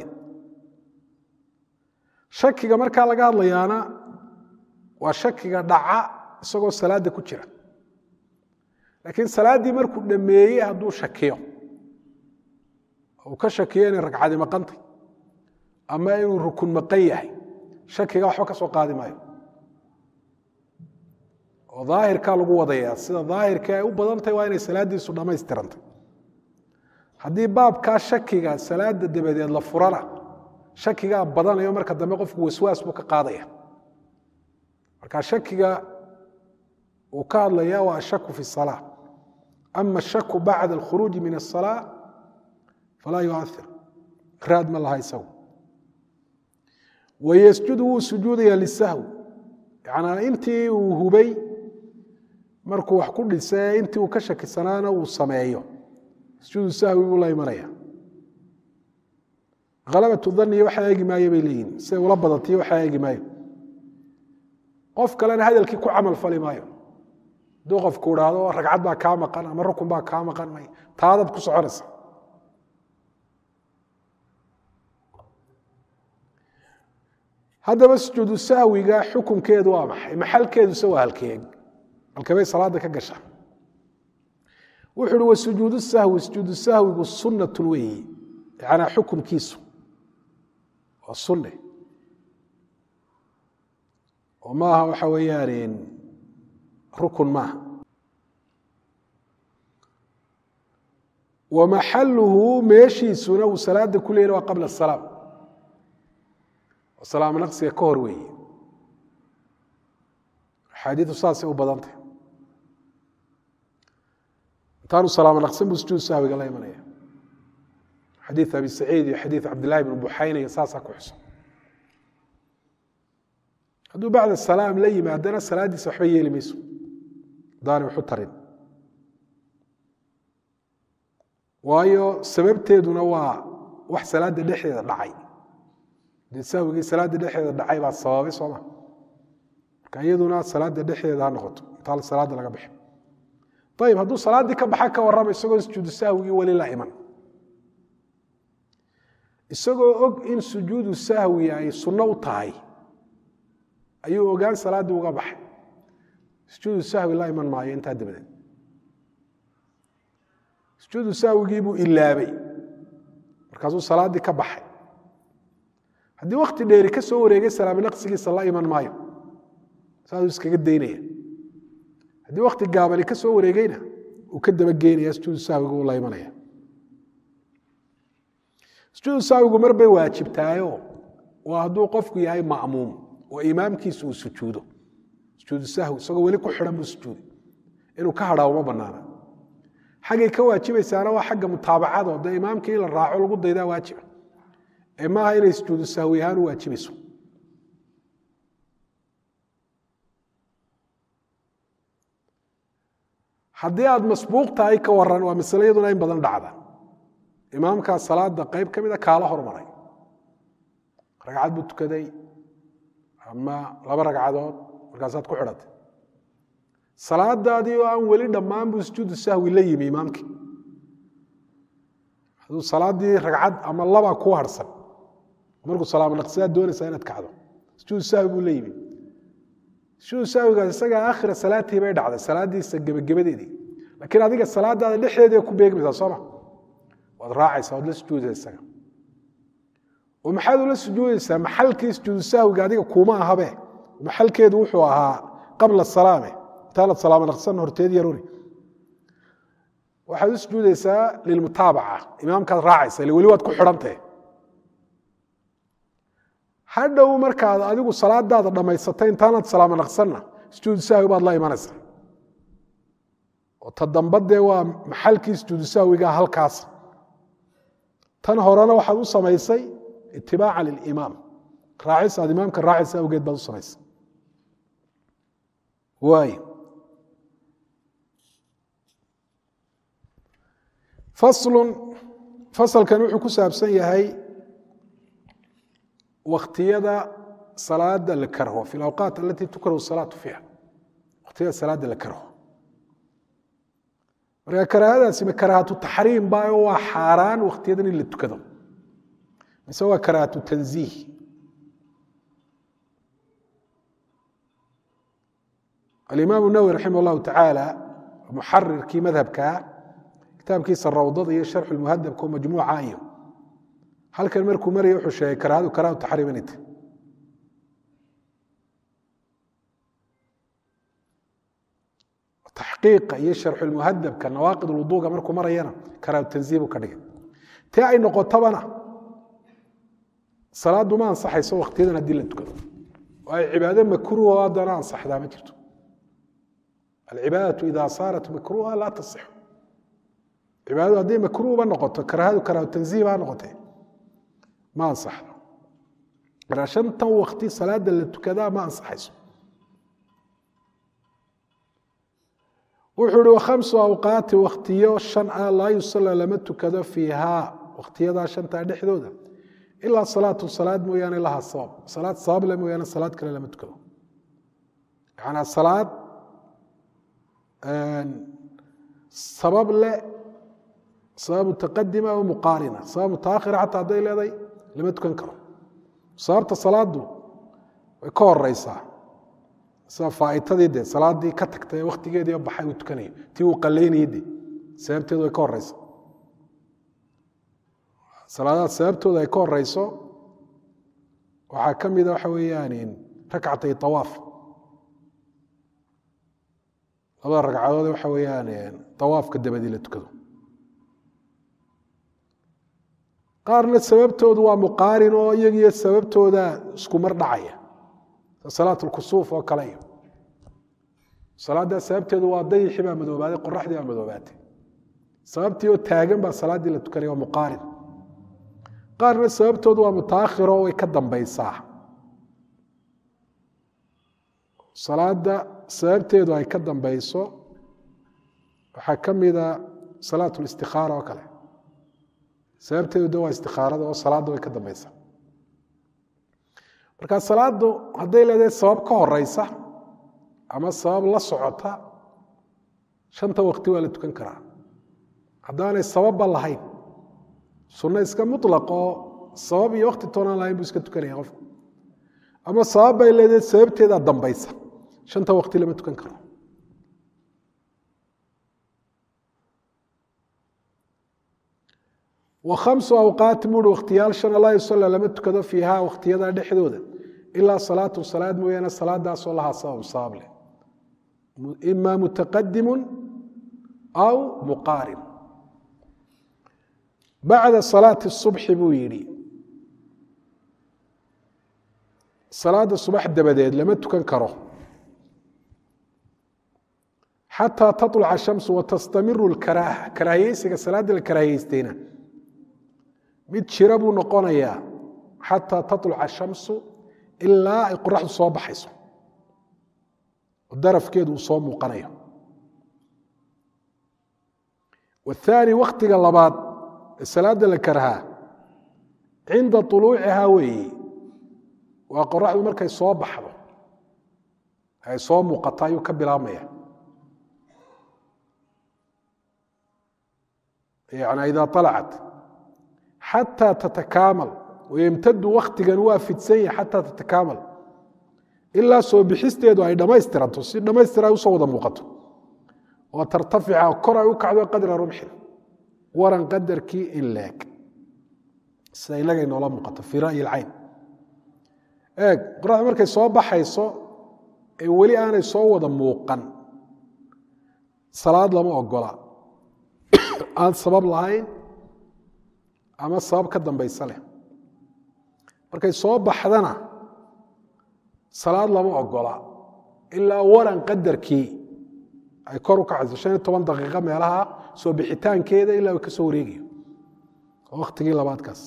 shakiga markaa laga hadlayaana waa shakiga dhaca isagoo salaada ku jira laakiin salaaddii markuu dhameeyey hadduu shakiyo uu ka shakiyo inay ragcadi maqantay ama inuu rukun maqan yahay shakiga waxba ka soo qaadi maayo oo daahirkaa lagu wadaya sida daahirka ay u badantahy waa inay salaaddiisu dhammaystirantay haddii baabkaa shakiga salaada dabadeed la furana shakigaa badanayo marka dambe qofku waswaas buu ka qaadaya marka shakiga uu ka hadlaya waa ashaku fi الصalاة ama الshaku bacda الkhuruuجi min الصalاة falaa yuaثir raad ma laha isagu wayasjudu wuu sujuudaya lisahwi yanaa intii uu hubay markuu wax ku dhise intii uu ka shakisanaana uu sameeyo sujuudu sahwi buu la imanaya halabaة daniya waxaa eegi maayo bay leeyihin siday ula badantay waxaa eegi maayo qof kalena hadalkii ku camal fali maayo hadduu qofku idhaahdo ragcad baa kaa maqan ama rukun baa kaa maqan taadaad ku soconaysa haddaba sujuudu sahwiga xukunkeedu waa maxay maxalkeeduse waa halkeeg halkabay salaada ka gasha wuxu uhi wasujuudu sahwi sujuudu sahwigu sunnatun weeyi yanaa xukunkiisu waa sunne oo maaha waxa weeyaan rukun maaha wamaxaluhu meeshiisuna uu salaada ku leeyna waa qabla asalaam oo salaamo naqsiga ka hor weeye axaadiidu saasay u badantay intaanu salaamo naqsan buu sujuud sahwiga la imanaya xadiid abi saciid iyo xadiid cabdillahi bn buxayna iyo saasaa ku xusan hadduu bacda salaam la yimaadana salaaddiisa waxba yeeli mayso daani waxu tarin waayo sababteeduna waa wax salaada dhexdeeda dhacay dee sahwigii salaada dhexdeeda dhacay baa sababay sooma marka iyaduna salaada dhexdeeda ha noqoto intaa salaada laga bixi ayib hadduu salaaddii ka baxa ka warrama isagoo sujuudu sahwigii weli la iman isagoo og in sujuudu sahwi ay sunno u tahay ayuu ogaan salaaddii uga baxay sujuudu sahwi la iman maayo intaa dabadeed sujuudu sahwigii buu ilaabay markaasuu salaaddii ka baxay haddii wakti dheeri ka soo wareegay salaamo naqsigiisa la iman maayo saasuu iskaga daynaya haddii wakti gaabani ka soo wareegeyna uu ka dabageynaya sujuudu sahwigu uu la imanaya sujuudu sahwigu mar bay waajibtaayo waa hadduu qofku yahay ma'muum oo imaamkiisu uu sujuudo sujuudu sahwi isagoo weli ku xidhan buu sujuudi inuu ka hadhaa uma bannaana xaggay ka waajibaysaana waa xagga mutaabacada dee imaamkii in la raaco lagu daydaa waajiba ee maaha inay sujuudu sahwi ahaan u waajibayso haddii aad masbuuq tahay ka waran waa masale iyaduna in badan dhacda imaamkaa salaada qayb ka mida kaala hormaray ragcad buu tukaday ama 2 ragcadood markaasaad ku xidhatay salaadaadii oo aan weli dhammaan buu sujuudu sahwi la yimi imaamkii hadduu salaadii ragcad ama 2 ku harsan markuu salaamo naqsiyaad doonaysaa inaad kacdo sujuudu sahwi buu la yimi sujuudu sahwigaas isaga aakhira salaatii bay dhacday salaadiisa gebagabadeedii laakiin adiga salaadaada dhexdeeda ku beegmaysaa sooma waad raacaysaa waad la sujuudaysaa isaga oo maxaad ula sujuudaysaa maxalkii sujuudu sahwiga adiga kuma ahabe maxalkeedu wuxuu ahaa qabla salaame taala salaamo naqsan horteed yaruri waxaad u sujuudaysaa lilmutaabaca imaamkaad raacaysaa ilaa weli waad ku xidhantahay hadhow markaad adigu salaadaada dhammaysatay intaanaad salaamo naqsanna sujuudu sahwi baad la imanaysaa oo ta dambadee waa maxalkii sujuudu sahwiga halkaas tan horena waxaad u samaysay itibaaca lilimaam raacis aad imaamka raacaysa awgeed baad u samaysay waay fasalkan wuxuu ku saabsan yahay waktiyada salaada la karho fi alawqaat alatii tukrahu salaatu fiiha waktiyada salaada la karho marka karaahadaasi ma karaahatu taxriim baa waa xaaraan waktiyadan in la tukado mise waa karaahatu tanziih alimaam الnawowi raximah اllahu tacaala muxarirkii madhabka kitaabkiisa rawdada iyo sharxu lmuhadabka oo majmuuca iyo halkan markuu maraya wuxuu sheegay karaahadu karaahatu taxriim inay tahay taxqiiqa iyo sharxu lmuhadabka nawaaqid lwuduuga markuu marayana karaahatu tanziih buu ka dhigay tee ay noqotabana salaadu ma ansaxayso waktiyadan haddii la tukado oo ay cibaado makruuha haddana ansaxdaa ma jirto alcibaadatu ida saarat makruuha laa tasixu cibaadadu hadday makruuhba noqoto karaahadu karaahatu tanziih baa noqotee ma ansaxdo marka 5 waqti salaada la tukadaa ma ansaxayso wuxuu wa 5 awqaati waqtiyo 5 laa yusalla lama tukado fiihaa waqtiyadaa 5 dhexdooda ilaa salaatu salaad mooyaane laha sabab salaad sabab le mooyaane salaad kale lama tukado yacnaa salaad sabab le sabab mutaqadima aw muqaarina sabab mutaakhira xataa hadday leedahay lama tukan karo sababta salaadu way ka horeysaa sida faaitadii dee salaadii ka tagtay waktigeedii baxay uu tukanayo tii uu qaleynayay dee sababteedu way ka horeysaa salaadaad sababtooda ay ka horeyso waxaa ka mida waxa weeyaan rakcatay tawaaf labada ragcadood waxa weeyaan tawaafka dabadii la tukado qaarna sababtoodu waa muqaarin oo iyagiyo sababtooda isku mar dhacaya salaat lkusuuf oo kale iyo salaaddaa sababteedu waa dayixii baa madoobaaday qoraxdii baa madoobaatay sababtii oo taagan baa salaaddii la tukanaya waa muqaarin qaarna sababtoodu waa mutaakhiro way ka dambaysaa salaada sababteedu ay ka dambayso waxaa ka mida salaat listikaara oo kale sababteedu de waa istikaarada oo salaadda way ka dambaysaa marka salaadu hadday leedahay sabab ka horeysa ama sabab la socota 5 waqti waa la tukan karaa haddaanay sababba lahayn sunno iska muطlaq oo sabab iyo waqti toonaan lahayn buu iska tukanaya qofku ama sabab bay leedahay sababteedaa dambaysa 5 waqti lama tukan karo و5 awqaat mur wakhtiyaal 5 laa yusalla lama tukado fiihaa wakhtiyada dhexdooda ilaa salaatu salaad mooyaane salaadaasoo lahaa sabab sabab leh ima mutaqadimu aw muqaarin bacda salaati الصubxi buu yidhi salaada subax dabadeed lama tukan karo xataa taطلca الshamsu watastamiru اlkaraaha karaahiyeysiga salaada la karaahiyeystayna mid jira buu noqonayaa xataa taطلca الshamsu ilaa ay qoraxdu soo baxayso oo darafkeedu uu soo muuqanayo والثاني waktiga labaad ee salaada la karhaa cinda طuluucihaa weeye waa qoraxdu markay soo baxdo ay soo muuqato ayuu ka bilaabmaya يعني إذا طلعت حتى تتكامل ويمتد waktigan waa fidsan yahay xatىa تتكامل ilaa soo bixisteedu ay dhamaystiranto si dhamaystir ay usoo wada muuqato oo tartafica kor ay u kacdo qadra rumxin waran qadarkii in leeg sida inaga inoola muuqato fii ra'yi alcayn eeg qoraxda markay soo baxayso ee weli aanay soo wada muuqan salaad lama ogola aan sabab lahayn ama sabab ka dambaysa leh markay soo baxdana salaad lama ogola ilaa waran qadarkii ay kor u kacayso 15 daqiiqo meelaha soo bixitaankeeda ilaa uu ka soo wareegayo waqtigii labaadkaas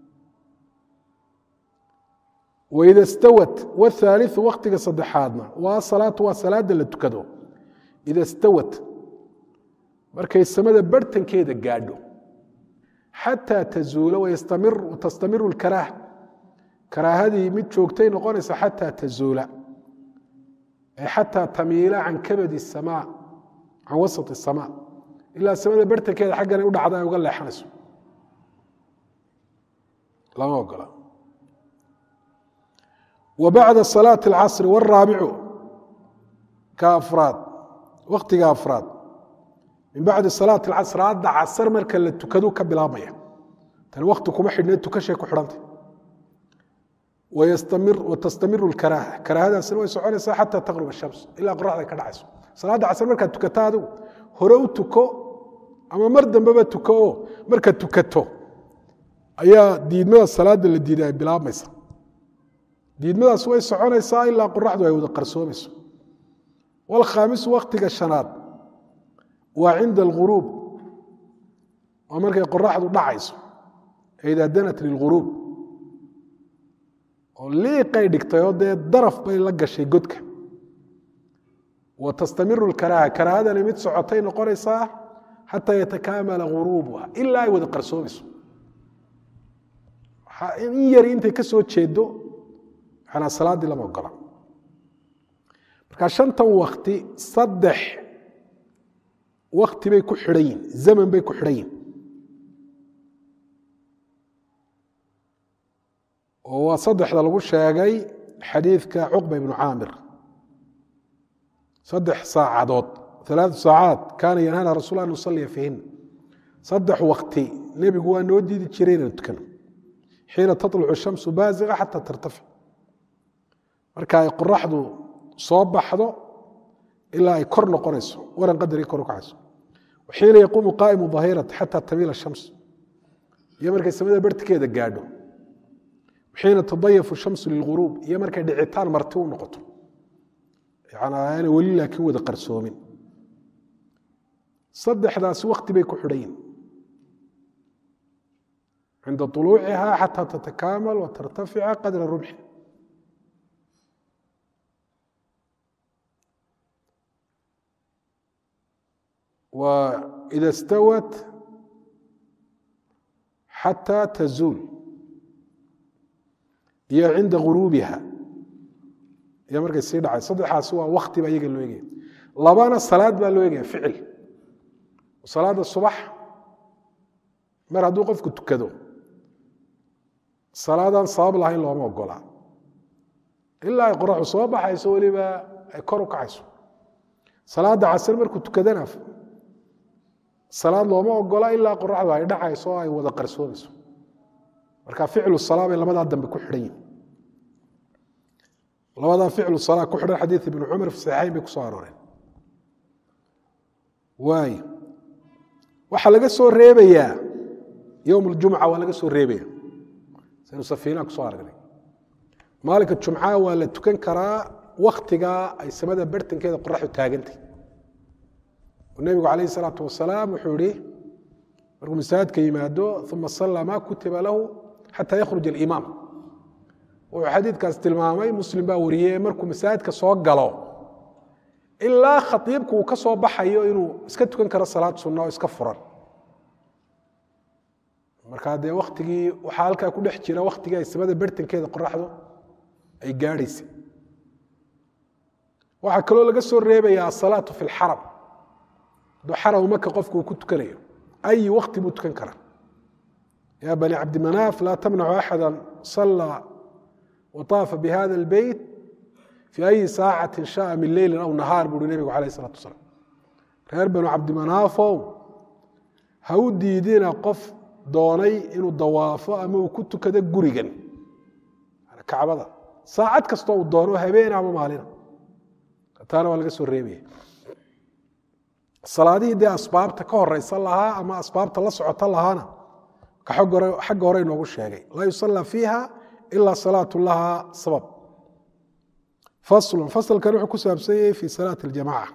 وإذا استوت والثالث وقتiga saddexaadna waa salaatu waa salaada la tukado إذا استوت markay samada bartankeeda gaadho xatىa tazuula وتستمر الكراهة karaahadii mid joogtay noqonaysa xatىa tazuula ay xatىa tamiila can kabadi الsamاء can wasaط الsamاء ilaa samada bartankeeda xaggan ay u dhacda ay uga leexanayso lama ogola وبعد صلاة العصر والرابع كأفراد وقتiga أفراد من بعد صلاة العصر hadda casr marka la tukado ka bilaabmaya tan waqti kuma xidhna tukashay ku xidhantay وتستمر الكراهة karaahadaasina way soconaysaa حتى تغرب الشمس ilaa qoraxda ka dhacayso salaada casr markaad tukato adigu hore u tuko ama mar dambeba tuko oo markaad tukato ayaa diidmada salaada la diiday ay bilaabmaysa diidmadaas way soconaysaa ilaa qoraxdu ay wada qarsoomayso والkhamisu waktiga shanaad waa cinda الغuruub waa markay qoraxdu dhacayso إida danat lilغuruub oo liiqay dhigtay oo dee daraf bay la gashay godka وتستمر الكراهة karaahadani mid socotay noqonaysaa xatىa yatakaamala غuruubuha ilaa ay wada qarsoomayso in yari intay ka soo jeedo salaadii lama ogola marka shantan wakti saddex wakti bay ku xidhan yihin zaman bay ku xidhan yihin oo waa saddexda lagu sheegay xadiidka cuqba ibnu caamir 3 saacadood 3 saacaad kaana yanhana rasul an nusalliya fiihin 3 wakti nebigu waa noo diidi jiray inaan tukano xiina taطlucu الshamsu baaziqa xata tartafic marka ay qoraxdu soo baxdo ilaa ay kor noqonayso waran qadarii kor u kacayso waxiina yaquumu qaa'imu ظahiirati xataa tamiila الshams iyo markay samada bartikeeda gaadho waxiina tadayafu الshamsu lilغuruub iyo markay dhicitaan marti u noqoto yani aanay weli laakiin wada qarsoomin saddexdaas wakti bay ku xidhan yihin cinda طuluuciha xataa tatakaamal watartafica qadra rumxi وإذا استوت حتى تزول هي عند غروبها هي markay sii dhacay saddexaas waa waqti ba iyaga loo eegay labana salaad baa loo eegay ficil salaada subax mar hadduu qofku tukado salaadan sabab lahayn looma ogola ilaa ay qoraxdu soo baxayso weliba ay kor u kacayso salaada casr markuu tukadana salaad looma ogola ilaa qoraxdu ay dhacayso ay wada qarsoomayso marka ficlu salaa bay labadaa dambe ku xidhan yihin labadaa ficlu salaa ku xidhan xadiid ibnu cumar fi saxiixayn bay ku soo arooreen waayo waxaa laga soo reebayaa yowm اljumca waa laga soo reebaya saynu safiinaha ku soo aragnay maalinka jumcaha waa la tukan karaa waktigaa ay samada bartankeeda qoraxdu taagantay nebigu calayhi salaatu wasalaam wuxuu yihi markuu masaajidka yimaado uma sallaa maa kutiba lahu xataa yakhruj alimaam wuxuu xadiidkaas tilmaamay muslim baa wariyey markuu masaajidka soo galo ilaa khatiibku uu ka soo baxayo inuu iska tukan karo salaad sunna oo iska furan markaa dee waktigii waxaa halkaa ku dhex jira waktigii ay samada bartankeeda qoraxdu ay gaadhaysay waxaa kaloo laga soo reebayaa asalaatu fi lxaram hadduu xaram maka qofku uu ku tukanayo ay wakti buu tukan karaa yaa bani cabdimanaaf laa tamnacu axada sallaa waطaafa bihada اlbeyt fii ayi saacati shaءa min leyli aw nahaar buuhi nebigu alayh الsalatu wasalaam reer banu cabdimanaafow ha u diidina qof doonay inuu dawaafo ama uu ku tukado gurigan kacbada saacad kastoo uu doono habeen ama maalina taana waa laga soo reebaya salaadihii dee asbaabta ka horeysan lahaa ama asbaabta la socota lahaana xagga hore inoogu sheegay laa yusallaa fiiha ilaa salaatu laha sabab faslun faslkan wuxuu ku saabsan yahay fii salaati اljamaca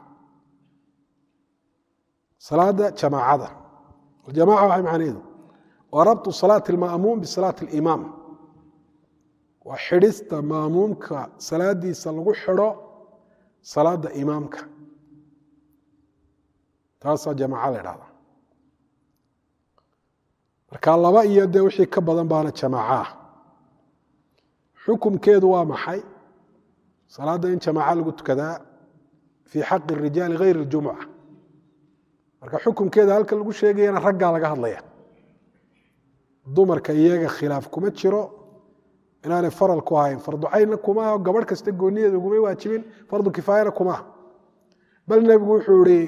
salaada jamaacada aljamaca waxay macnaheedu waa rabtu salaati اlma'muum bisalaati اlimaam waa xidhista maamuumka salaadiisa lagu xidho salaada imaamka taasaa jamaca la idhahda marka laba iyo dee wixii ka badan baana jamaaca ah xukumkeedu waa maxay salaadda in jamaaca lagu tukadaa fii xaqi الrijaali hayr اljumuca marka xukumkeeda halka lagu sheegayana raggaa laga hadlaya dumarka iyaga khilaaf kuma jiro inaanay faral ku ahayn fardu caynna kuma aha gabadh kasta gooniyeeda ugumay waajibin fardu kifaayana kuma aha bal nebigu wuxuu ihi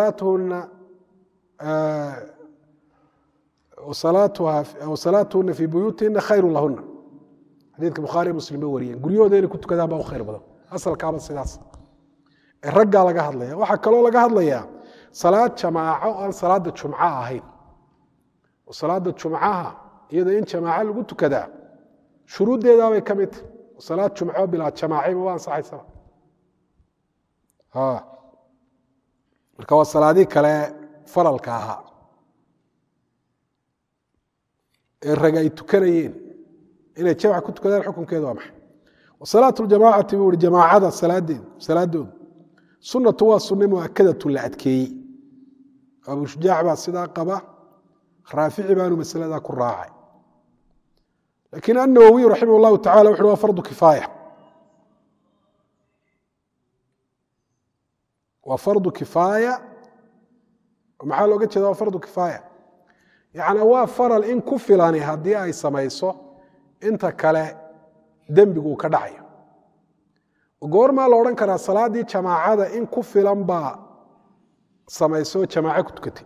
wasalaatuhuna fii buyuutihina khayru lahuna xadiidka bukhaariy muslim ba wariyeen guryahooda inay ku tukadaan baa u khayr badan asalkaaba sidaas ee raggaa laga hadlaya waxaa kaloo laga hadlayaa salaad jamaaco aan salaada jumca ahayn oo salaada jumcaha iyada in jamaaco lagu tukadaa shuruuddeedaabay ka mid tahy salaad jumco bilaa jamaacayba waa ansaxaysaba marka waa salaadii kale faralka ahaa ee rag ay tukanayeen inay jamc ku tukadaan xukunkeeda waa maxay wasalaatu ljamaacati buu ihi jamaacada salaadoodu sunatu waa sunne muakadatu la adkeeyey abu shujaac baa sidaa qaba raafici baanu masaladaa ku raacay lakiin النawwiي raximah الlahu taعala wuxu waa fardu kifaaya waa fardu kifaaya maxaa looga jeeda waa fardu kifaaya yani waa faral in ku filani haddii ay samayso inta kale dembigu ka dhacayo goormaa la odhan karaa salaaddii jamaacada in ku filan baa samayso jamaaco ku tukatay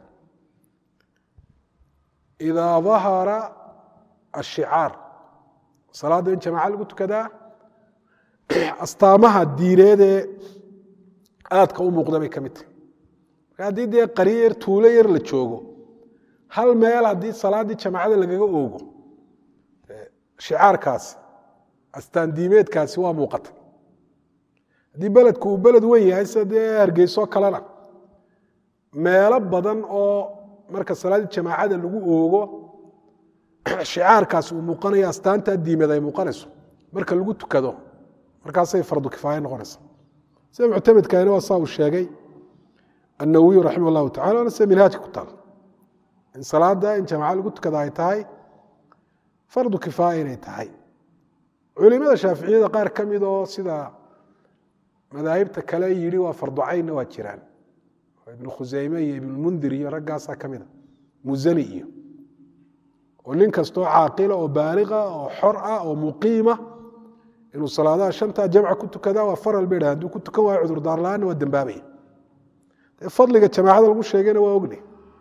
idaa dahara ashicaar salaadda in jamaaco lagu tukadaa astaamaha diineedee aadka u muuqda bay ka mid tahay marka haddii dee qaryo yar tuulo yar la joogo hal meel haddii salaaddii jamaacada lagaga oogo shicaarkaasi astaandiimeedkaasi waa muuqatay haddii beledku uu beled weyn yahay sida dee hargeyso kalena meelo badan oo marka salaaddii jamaacada lagu oogo shicaarkaasi uu muuqanaya astaantaa diimeed ay muuqanayso marka lagu tukado markaasay fardu kifaaya noqonaysa sida muctamedkaana waa saa uu sheegay النawwiي raximah الlahu tacala waana sida minhaajka ku taal in salaada in jamaca lagu tukada ay tahay fardu kifaaya inay tahay culimada shaaficiyada qaar ka mid oo sida madaahibta kale yidhi waa fardu caynna waa jiraan ibnu khuseyme iyo ibnulmundir iyo raggaasaa ka mida musani iyo oo nin kastoo caaqila oo baaliqa oo xor ah oo muqiima inuu salaadaha shantaa jamca ku tukadaa waa faral bay dhahan hadduu ku tukan waayo cudurdaar la-aanna waa dembaabaya fadliga jamaacada lagu sheegayna waa ogni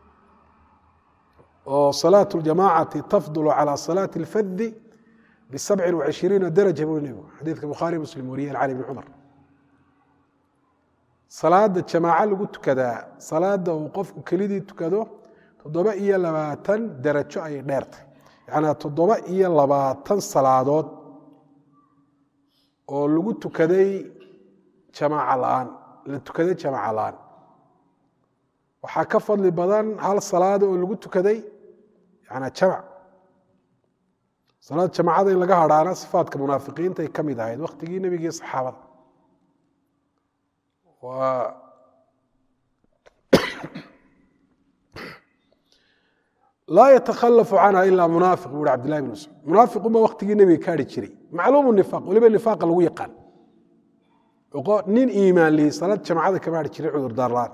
oo salaatu ljamaacati tafdulu calى salaati اlfadi b27 daraja buu nebigu xadiidka bukhaari muslim wariyey cali bn cumar salaada jamaaco lagu tukadaa salaada uu qofku kelidii tukado 7 darajo ayay dheertay yanaa 7 salaadood oo lagu tukaday jamaaca la'aan la tukaday jamaaca la'aan waxaa ka fadli badan hal salaad oo lagu tukaday yana jamac salaad jamaacada in laga hadhaana sifaadka munaafiqiinta ay ka mid ahayd waqtigii nebiga iyo saxaabada laa yatakhalafu canha ilaa munaafiq buu cabdillahi bin mascuud munaafiquma waqtigii nebiga ka hadhi jiray macluumu nifaaq weliba nifaaqa lagu yaqaan nin iimaan lihi salaad jamaacada kama hadhi jiray cudurdaar la'aan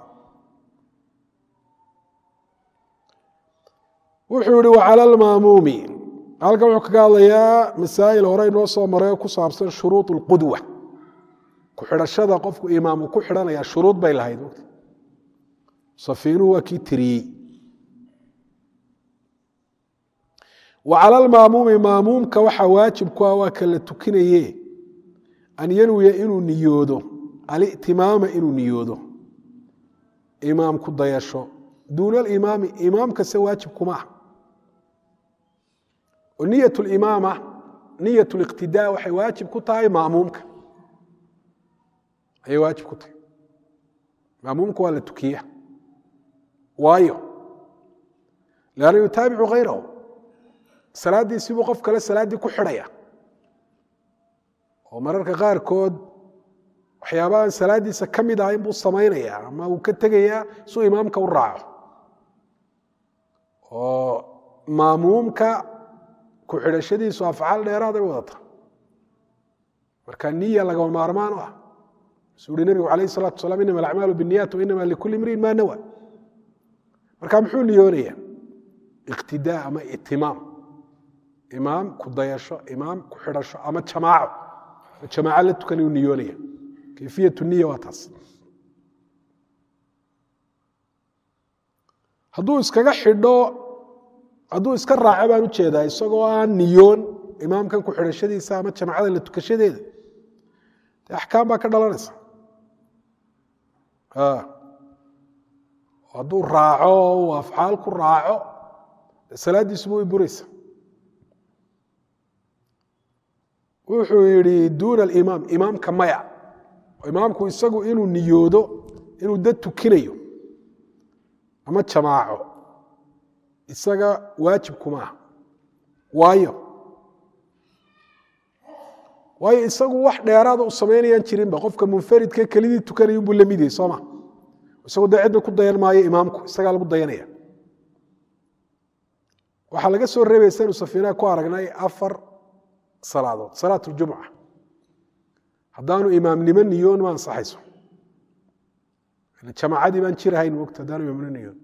wuxuu yihi wacala almaamuumi halkan wuxuu kaga hadlayaa masaa'il hore inoo soo maray oo ku saabsan shuruud اlqudwa ku xidhashada qofku imaamu ku xidhanaya shuruud bay lahayd safiinuhu waa kii tiriyey wacala almaamuumi maamuumka waxaa waajib ku ah waa kala tukinaye an yanwiya inuu niyoodo alitimaama inuu niyoodo imaam ku dayasho duuna alimaami imaamkase waajib kuma ah niyat limaama niyat liqtidaa waxay waajib ku tahay maamuumka ayay waajib ku tahay maamuumka waa la tukiya waayo lanna yutaabicu hayrahu salaaddiisibuu qof kale salaaddii ku xidhaya oo mararka qaarkood waxyaabahan salaaddiisa ka mid ahayn buu samaynaya ama uu ka tegayaa suu imaamka u raaco oo maamuumka ku xidhashadiisu afcaal dheeraaday wadata marka niya lagama maarmaan u ah suu uhi nebigu alayh الsalatu wasalaam inama alacmaalu biالniyaat wainama likuli imriin ma nawa marka muxuu niyoonaya iqtidaa ama itimaam imaam ku dayasho imaam ku xidhasho ama jamaaco jamaaco la tukan uu niyoonaya kayfiyatu niya waa taas hadduu iskaga xidho hadduu iska raaco baan ujeedaa isagoo aan niyoon imaamkan ku xidhashadiisa ama jamaacada la tukashadeeda dee axkaam baa ka dhalanaysa hadduu raaco uu afcaal ku raaco salaaddiisuba way buraysa wuxuu yihi duuna alimaam imaamka maya imaamku isagu inuu niyoodo inuu dad tukinayo ama jamaaco isaga waajib kuma ah waayo isagu wax dheeraada u samaynayaan jirinba qofka munfaridka kelidii tukanaya buu la mid yahay sooma isagu dee cidna ku dayan maayo imaamku isagaa lagu dayanaya waxaa laga soo reebaysa inu safiinaha ku aragnay 4 salaadood salaat اljumca haddaanu imaamnimo niyoon ma ansaxayso jamaacadii baan jirahayn mogta haddaanu imaamnimo niyoon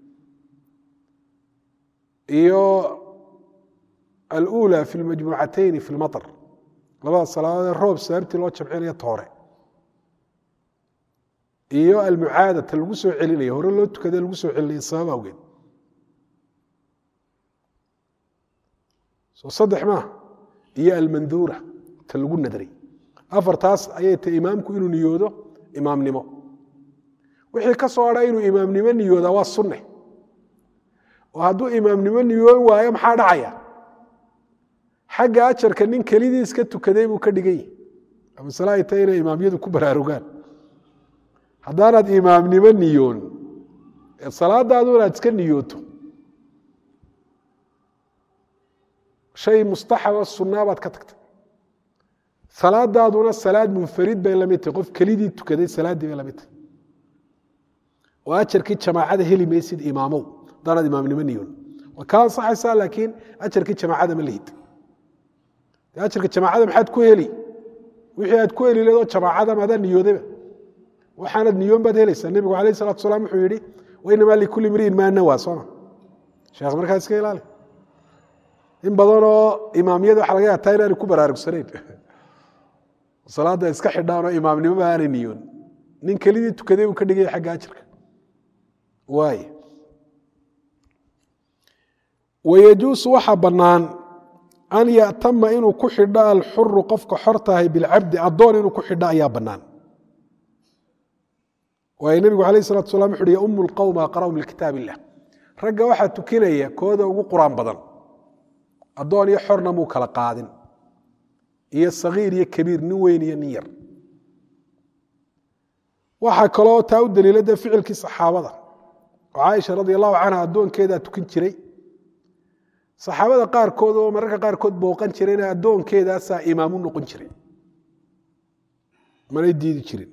iyo alأulى fi اlmajmuucatayn fi اlmaطr labada salaadoodee roob sababtii loo jamcinaya ta hore iyo almucaadata lagu soo celinaya hore loo tukade lagu soo celinaya sabab awgeed soo 3 maaha iyo almanduura ta lagu nadray 4taas ayay ta imaamku inuu niyoodo imaamnimo wixii ka soo hadha inuu imaamnimo niyooda waa sunne oo hadduu imaamnimo niyoon waayo maxaa dhacaya xagga ajarka nin kelidii iska tukaday buu ka dhigan yahi masale ay tahay inay imaamyadu ku baraarugaan haddaanaad imaamnimo niyoon salaadaadu inaad iska niyooto shay mustaxaba sunaa baad ka tagtay salaadaaduna salaad munfarid bay la mid tahay qof kelidii tukaday salaaddii bay la mid tahay oo ajarkii jamaacada heli maysid imaamow haddaanaad imaamnimo niyoon waa kaa ansaxaysaa laakiin ajarkii jamaacada ma lihid ajarka jamaacada maxaad ku heli wixii aad ku heli leedoo jamaacada maadaa niyoodayba waxaanad niyoon baad helaysaa nebigu alayh salatu wasalaam wuxuu yihi wainamaa likulli imriin maa nawaa sooma sheekh markaa iska ilaali in badanoo imaamiyada waxa laga yataa inaanay ku baraarugsanayn salaadda iska xidhaan oo imaamnimoba aanay niyoon nin kelidii tukaday uu ka dhigaya xagga ajarka waay wayajuusu waxa bannaan an yatama inuu ku xidho alxuru qofka xor tahay bilcabdi addoon inuu ku xidho ayaa bannaan waayo nebigu alayh salatu salam wuxu uhi yaumu lqowma aqra'um likitaab illah ragga waxaa tukinaya kooda ugu qur-aan badan addoon iyo xorna muu kala qaadin iyo sagiir iyo kabiir nin weyn iyo nin yar waxaa kaloo taa u daliilada ficilkii saxaabada oo caaisha radi allahu canha addoonkeedaa tukan jiray saxaabada qaarkood oo mararka qaarkood booqan jirayna addoonkeedaasaa imaamu noqon jiray manay diidi jirin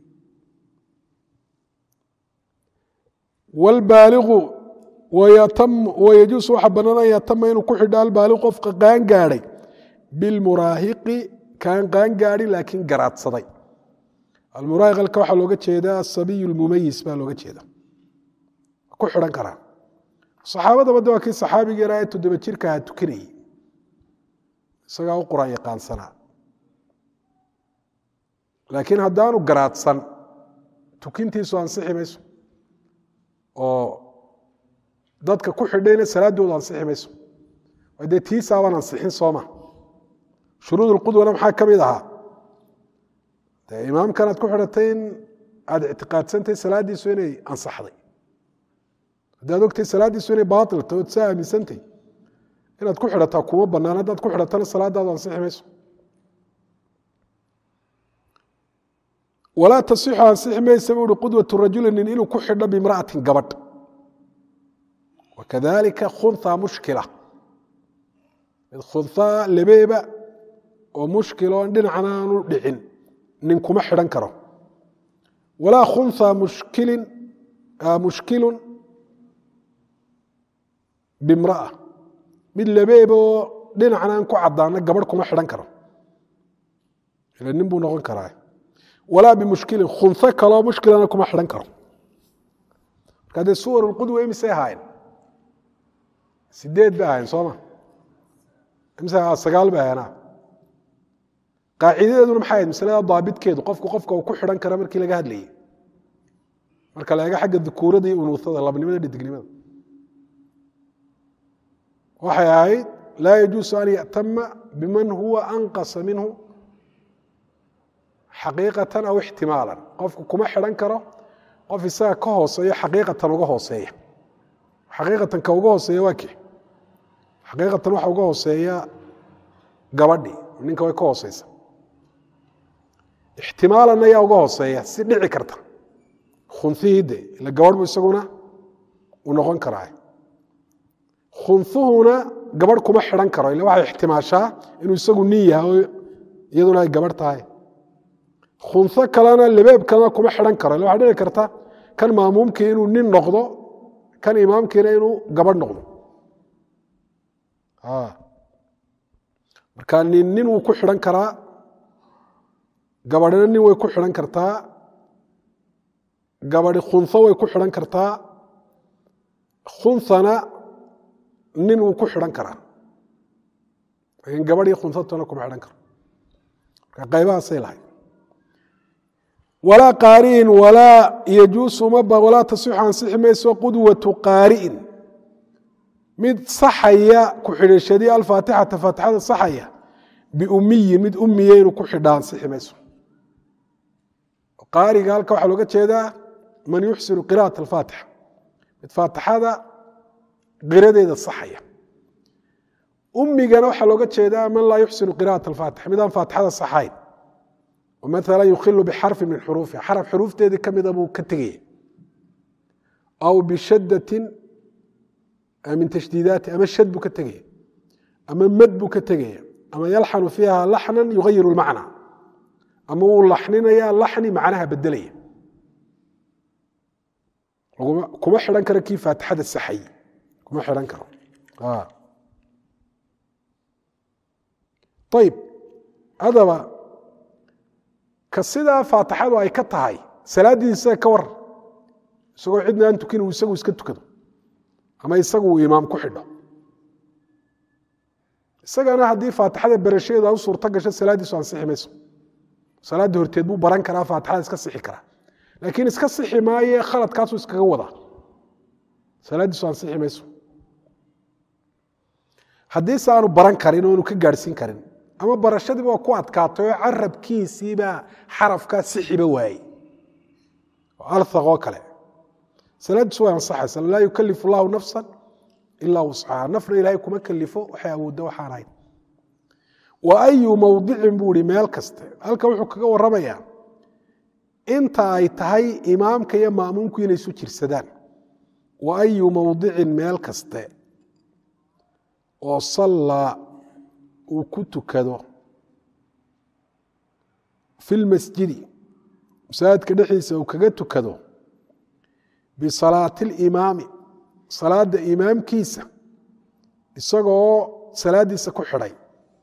wlbaaligu wayajuusu waxa bannaan an yatama inuu ku xidho albaaligu qofka qaangaadhay bilmuraahiqi kaan qaangaadhin laakiin garaadsaday almuraahiq halka waxaa looga jeedaa asabiy lmumayis baa looga jeeda ku xidhan karaa saxaabadaba de waa kii saxaabigii yaraa ee 7 jirka ahaa tukanayey isagaa u quraan yaqaansanaa laakiin haddaanu garaadsan tukintiisu ansixi mayso oo dadka ku xidhayna salaadoodu ansixi mayso dee tiisaabaan ansixin sooma shuruud اlqudwana maxaa ka mid ahaa dee imaamkan aad ku xidhatay in aad ictiqaadsantay salaaddiisu inay ansaxday haddaad ogtay salaaddiisu inay baailta ood saa aaminsantay inaad ku xidhataa kuma banaan haddaad ku xidhatana salaadaadu ansixi mayso walaa tasixu ansixi maysa buu uhi qudwatu rajuli nin inuu ku xidho bimra'atin gabadh wakadalika khunha mushkila mid khunha lebeeba oo mushkil oon dhinacna aanu dhicin nin kuma xidhan karo walaa khunha mushkilun bimra'a mid lebeeba oo dhinacna aan ku caddaana gabadh kuma xidhan karo ila nin buu noqon karaa walaa bimushkilin khunho kaloo mushkilana kuma xidhan karo marka dee suwar lqudwa imisay ahaayeen 8 bay ahayen sooma imise 9 bay ahayenaa qaacidadeeduna maxay ahayd masalada daabitkeedu qofka uu ku xidhan kara markii laga hadlayey marka la eego xagga dukuurada iyo unuuhada labnimada dhidignimada waxay ahayd laa yajuusu an ya'tama biman huwa anqasa minhu xaqiiqatan aw ixtimaalan qofku kuma xidhan karo qof isaga ka hooseeyo xaqiiqatan uga hooseeya xaqiiqatan ka uga hooseeya waa kii xaqiiqatan waxa uga hooseeya gabadhii ninka way ka hooseysa ixtimaalan ayaa uga hooseeya si dhici karta khunhihii de ila gabadh bu isaguna uu noqon karaa khunhuhuna gabadh kuma xidhan karo ila waxay ixtimaashaa inuu isagu nin yahay oo iyaduna ay gabadh tahay khunho kalena lebeeb kalena kuma xidhan karo ila waxaa dhici karta kan maamuumkii inuu nin noqdo kan imaamkiina inuu gabadh noqdo marka nin wuu ku xidhan karaa gabadhina nin way ku xidhan kartaa gabadhi khunho way ku xidhan kartaa khunhana nin wuu ku xidhan karaa laakiin gabadh iyo khunhatona kuma xidhan karo marka qaybahaasay lahayd walaa qaari'in walaa yajuusu walaa tasixu ansixi mayso qudwatu qaari'in mid saxaya ku xidhashadii alfaatixata faatixada saxaya biumiyin mid umiya inuu ku xidha ansixi mayso qaariga halka waxaa looga jeedaa man yuxsinu qira'at alfaatixa mid faatixada qiradeeda saxaya umigana waxaa looga jeedaa man laa yuxsinu qira'at alfaatixa midaan faatixada saxayn maala yukhilu bixarfi min xuruufiha xaraf xuruufteedii ka mida buu ka tegaya aw bishadatin min tashdiidaati ama shad buu ka tegaya ama mad buu ka tegaya ama yalxanu fiiha laxnan yugayiru lmacna ama wuu laxninaya laxni macnaha bedelaya kuma xidhan karo kii faatixada saxay kuma xidhan karo ayib hadaba ka sidaa faatixadu ay ka tahay salaaddiisa ka war isagoo cidna aan tukin uu isagu iska tukado ama isagu uu imaam ku xidho isagana haddii faatixada berashadeeda u suurto gasho salaaddiisu ansixi mayso salaadda horteed buu baran karaa faatixada iska sixi karaa laakiin iska sixi maaye khaladkaasuu iskaga wadaa salaaddiisu ansixi mayso haddiise aanu baran karin oo aanu ka gaadhsiin karin ama barashadiiba waa ku adkaatay oo carabkiisiibaa xarafkaa sixiba waayey oo alhaqoo kale salaaddiisu way ansaxaysa laa yukalifu allahu nafsan ilaa wuscaha nafna ilaahay kuma kalifo waxay awoodda waxaan ahayn وأي موضع بوري ميل كسته halka wuxuu kaga warramaya inta ay tahay imaamka iyo maamumku inay isu jirsadaan وأي موضع meel kaste oo salla uu ku tukado في المسجد masaajidka dhexdiisa uu kaga tukado بصلاة الإمام صلاة imaamkiisa isagoo salaadiisa ku xidhay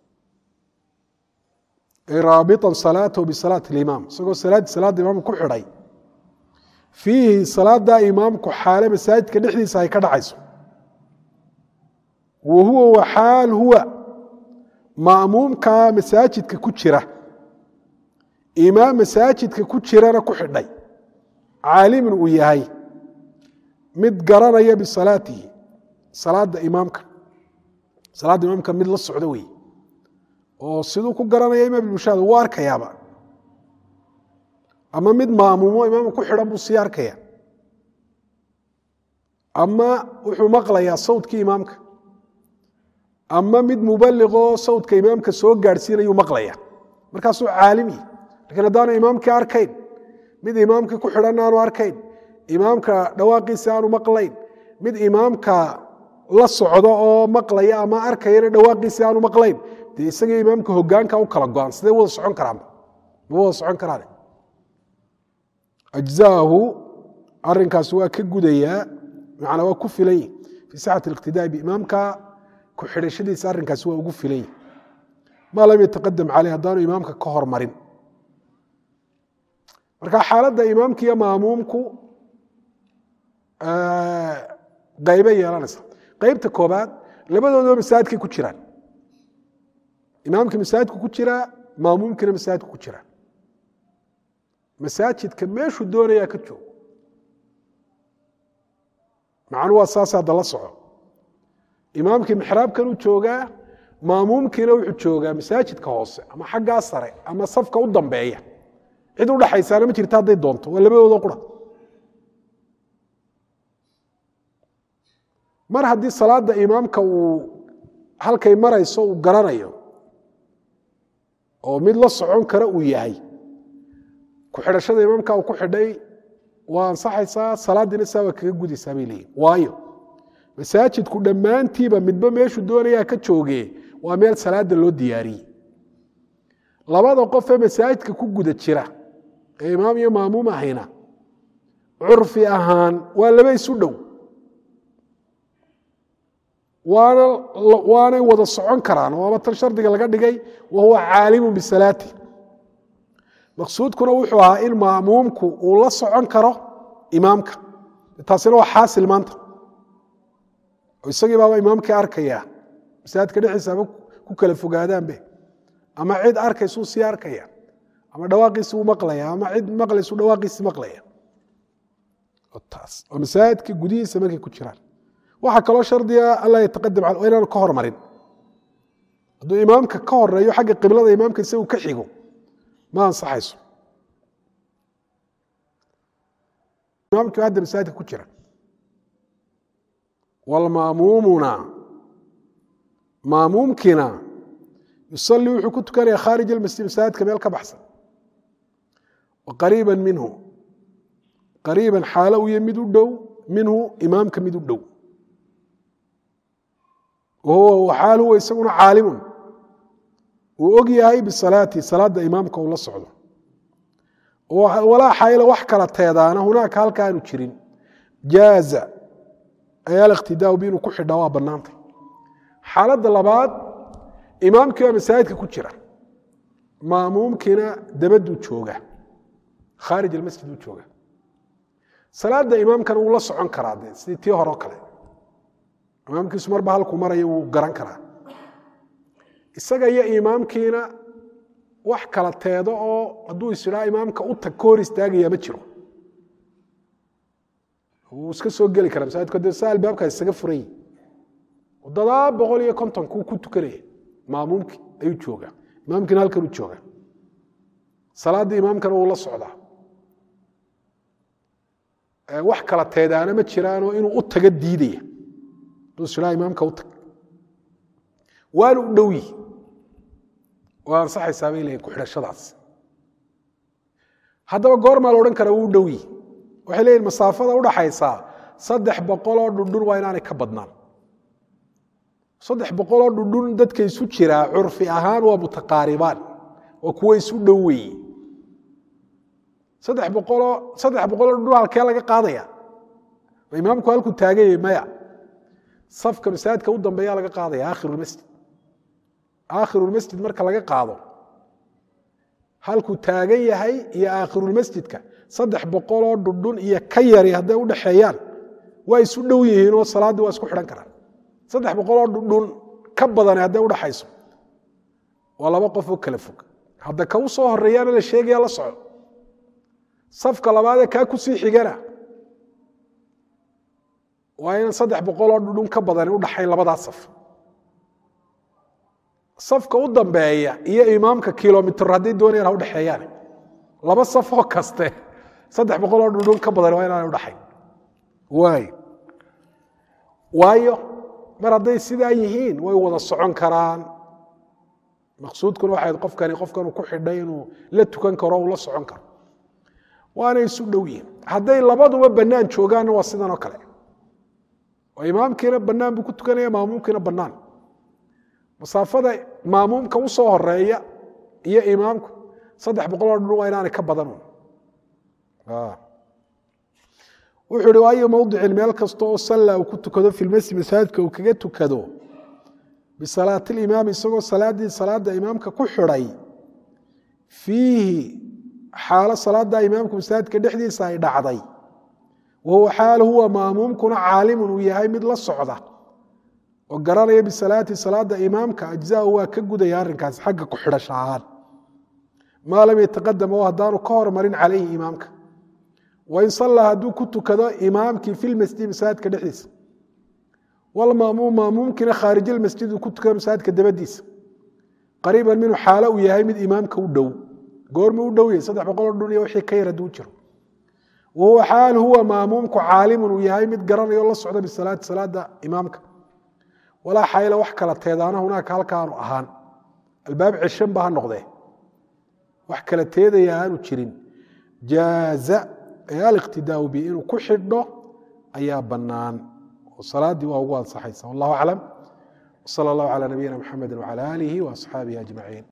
رابطا صلاته بصلاة الإمام isagoo salaada imaamka ku xidhay فيihi salaada imaamku xaale masaajidka dhexdiisa ay ka dhacayso wahuwa waxaal huwa ma'muumka masaajidka ku jira imaam masaajidka ku jirana ku xidhay caalimin uu yahay mid garanaya bisalaatihi salaada imaamka mid la socdo wey oo siduu ku garanaya imaam bulshada uu arkayaaba ama mid maamuumo imaamka ku xidhan buu sii arkaya ama wuxuu maqlayaa sawdkii imaamka ama mid muballiqoo sawdka imaamka soo gaadhsiinayuu maqlaya markaasuu caalimi laakiin haddaanu imaamkii arkayn mid imaamkii ku xidhan aanu arkayn imaamka dhawaaqiisa aanu maqlayn mid imaamka la socdo oo maqlaya ama arkayana dhawaaqiisa aanu maqlayn dee isagii imaamka hoggaanka u kala go-an sidee wada socon karaanba ma wada socon karaan أجزاءه arinkaas waa ka gudayaa macna waa ku filan fi sixat الاqtidاء biimaamka ku xidhashadiisa arinkaas waa ugu filan ma lam yataqadam caleyh haddaanu imaamka ka hormarin marka xaaladda imaamka iyo maamuumku qaybo yeelanaysa qaybta koobaad labadoodaba masaajidkay ku jiraan imaamka masaajidku ku jiraa maamuumkina masaajidku ku jiraa masaajidka meeshuu doonayaa ka joogo macnuu waa saas hadda la soco imaamkii mixraabkan uu joogaa maamuumkiina wuxuu joogaa masaajidka hoose ama xaggaa sare ama safka u dambeeya cid u dhaxaysaana ma jirta hadday doonto waa labadooda qura mar haddii salaada imaamka uu halkay marayso uu garanayo oo mid la socon kara uu yahay ku xidhashada imaamka uu ku xidhay waa ansaxaysaa salaadiina saa waa kaga gudaysaa bay leeyihin waayo masaajidku dhammaantiiba midba meeshuu doonayaa ka joogee waa meel salaada loo diyaariyey labada qof ee masaajidka ku guda jira ee imaam iyo maamuum ahayna curfi ahaan waa laba isu dhow waanay wada socon karaan waaba tan shardiga laga dhigay wahuwa caalimun bisalaati maqsuudkuna wuxuu ahaa in maamuumku uu la socon karo imaamka taasina waa xaasil maanta oo isagii baaba imaamkii arkaya masaajidka dhexdiisa ama ku kala fogaadaanbe ama cid arkaysuu sii arkaya ama dhawaaqiisi uu maqlaya ama cid maqlaysu dhawaaqiisi maqlaya taas oo masaajidka gudihiisa markay ku jiraan waxaa kaloo shardiga alla yataqadam cal inaanu ka hormarin hadduu imaamka ka horeeyo xagga qiblada imaamka isagu ka xigo ma ansaxayso imaamkii hadda masaajidka ku jira walmaamuumuna maamuumkiina yusalli wuxuu ku tukanaya khaarij almasjid masaajidka meel ka baxsan qariiban minhu qariiban xaalo uu yahay mid u dhow minhu imaamka mid u dhow wahuwa xaal huwa isaguna caalimun uu og yahay bisalaati salaada imaamka uu la socdo walaa xayla wax kala teedaana hunaaka halka aanu jirin jaaza ayaa aliqtidaau bi inuu ku xidhaa waa bannaantay xaaladda labaad imaamkii waa masaajidka ku jira maamuumkiina dabaduu jooga khaarij almasjid uu jooga salaada imaamkana wuu la socon karaa dee sidii tii hore oo kale imaamkiisu marba halkuu maraya wuu garan karaa isaga iyo imaamkiina wax kala teedo oo hadduu isidhaa imaamka u tag ka hor istaagaya ma jiro wuu iska soo geli karaa masaajidku dee saa albaabkaas isaga furan yihi wadadaa 150 kuu ku tukanaya maamuumkii ayuu joogaa imaamkiina halkan uu joogaa salaaddii imaamkana wuu la socdaa wax kala teedaana ma jiraanoo inuu u taga diidaya hadduu isidhaa imaamka u tag waana u dhow yihi waa ansaxaysaa bay leeyihin ku xidhashadaas haddaba goormaa la odhan kara wuu dhow yihi waxay leeyihin masaafada u dhaxaysaa 300 oo dhundhun waa inaanay ka badnaan 300 oo dhundhun dadka isu jiraa curfi ahaan waa mutaqaaribaan oo kuwa isu dhow weeye 300 dhundhun halkee laga qaadaya imaamku halku taagay maya safka masaajidka u dambeeya laga qaadaya aakhirul masjid marka laga qaado halku taagan yahay iyo aakhirul masjidka 300 oo dhundhun iyo ka yari haday u dhaxeeyaan way isu dhow yihiin oo salaadu waa isku xidhan karaan 300 oo dhundhun ka badan haday u dhaxayso waa laba qof oo kala fog hadda ka u soo horeeyana la sheegaya la soco safka labaad ka ku sii xigana waa in 300 oo dhundhun ka badan u dhaxay labadaas safka u dambeeya iyo imaamka kiiloomitir haday doonayaan u dhaxeeyaan laba saf oo kaste 300 oo dhundhun ka badan waa inaan u dhaxay waayo mar haday sidaa yihiin way wada socon karaan maqsuudkuna waxay qofkan ku xidhay inuu la tukan karo oo la socon karo waana isu dhow yihiin haday labaduba banaan joogaan waa sidan oo kale oo imaamkiina banaan buu ku tukanaya maamumkiina banaan masaafada maamumka u soo horeeya iyo imaamku 300 oo dhundhun waa inaanay ka badan wuxuu ri waayo mowdicin meel kasta oo salla uu ku tukado filmasjid masaajidka uu kaga tukado bisalaati imaam isagoo salaada imaamka ku xidhay fiihi xaalo salaada imaamka masaajidka dhexdiisa ay dhacday wahuwa xaal huwa maamuumkuna caalimun uu yahay mid la socda oo garanaya bisalaati salaada imaamka ajzaa waa ka gudaya arrinkaas xagga ku xidhasho ahaan maa lam yataqadam oo haddaanu ka hormarin calayhi imaamka وإن صلى هدو كنت كذا إمامك في المسجد مساعد كدحيس والمأموم ممكن خارج المسجد كنت كذا مساعد كدبديس قريبا منه حالة وياهي من إمامك ودو قرم ودو يصدح بقول الدنيا وحي كير دوجر وهو حال هو مأمومك عالم وياهي من قرر يلا الصعودة بالصلاة صلاة إمامك ولا حيلة وحكلت هذانا هناك هالكانوا أهان الباب 20 بها النقضة وحكلت هذا يهان وشرين جازأ الاقتداء بإنه كحده أيا بنان وصلاة وأول صحيح والله أعلم وصلى الله على نبينا محمد وعلى آله وأصحابه أجمعين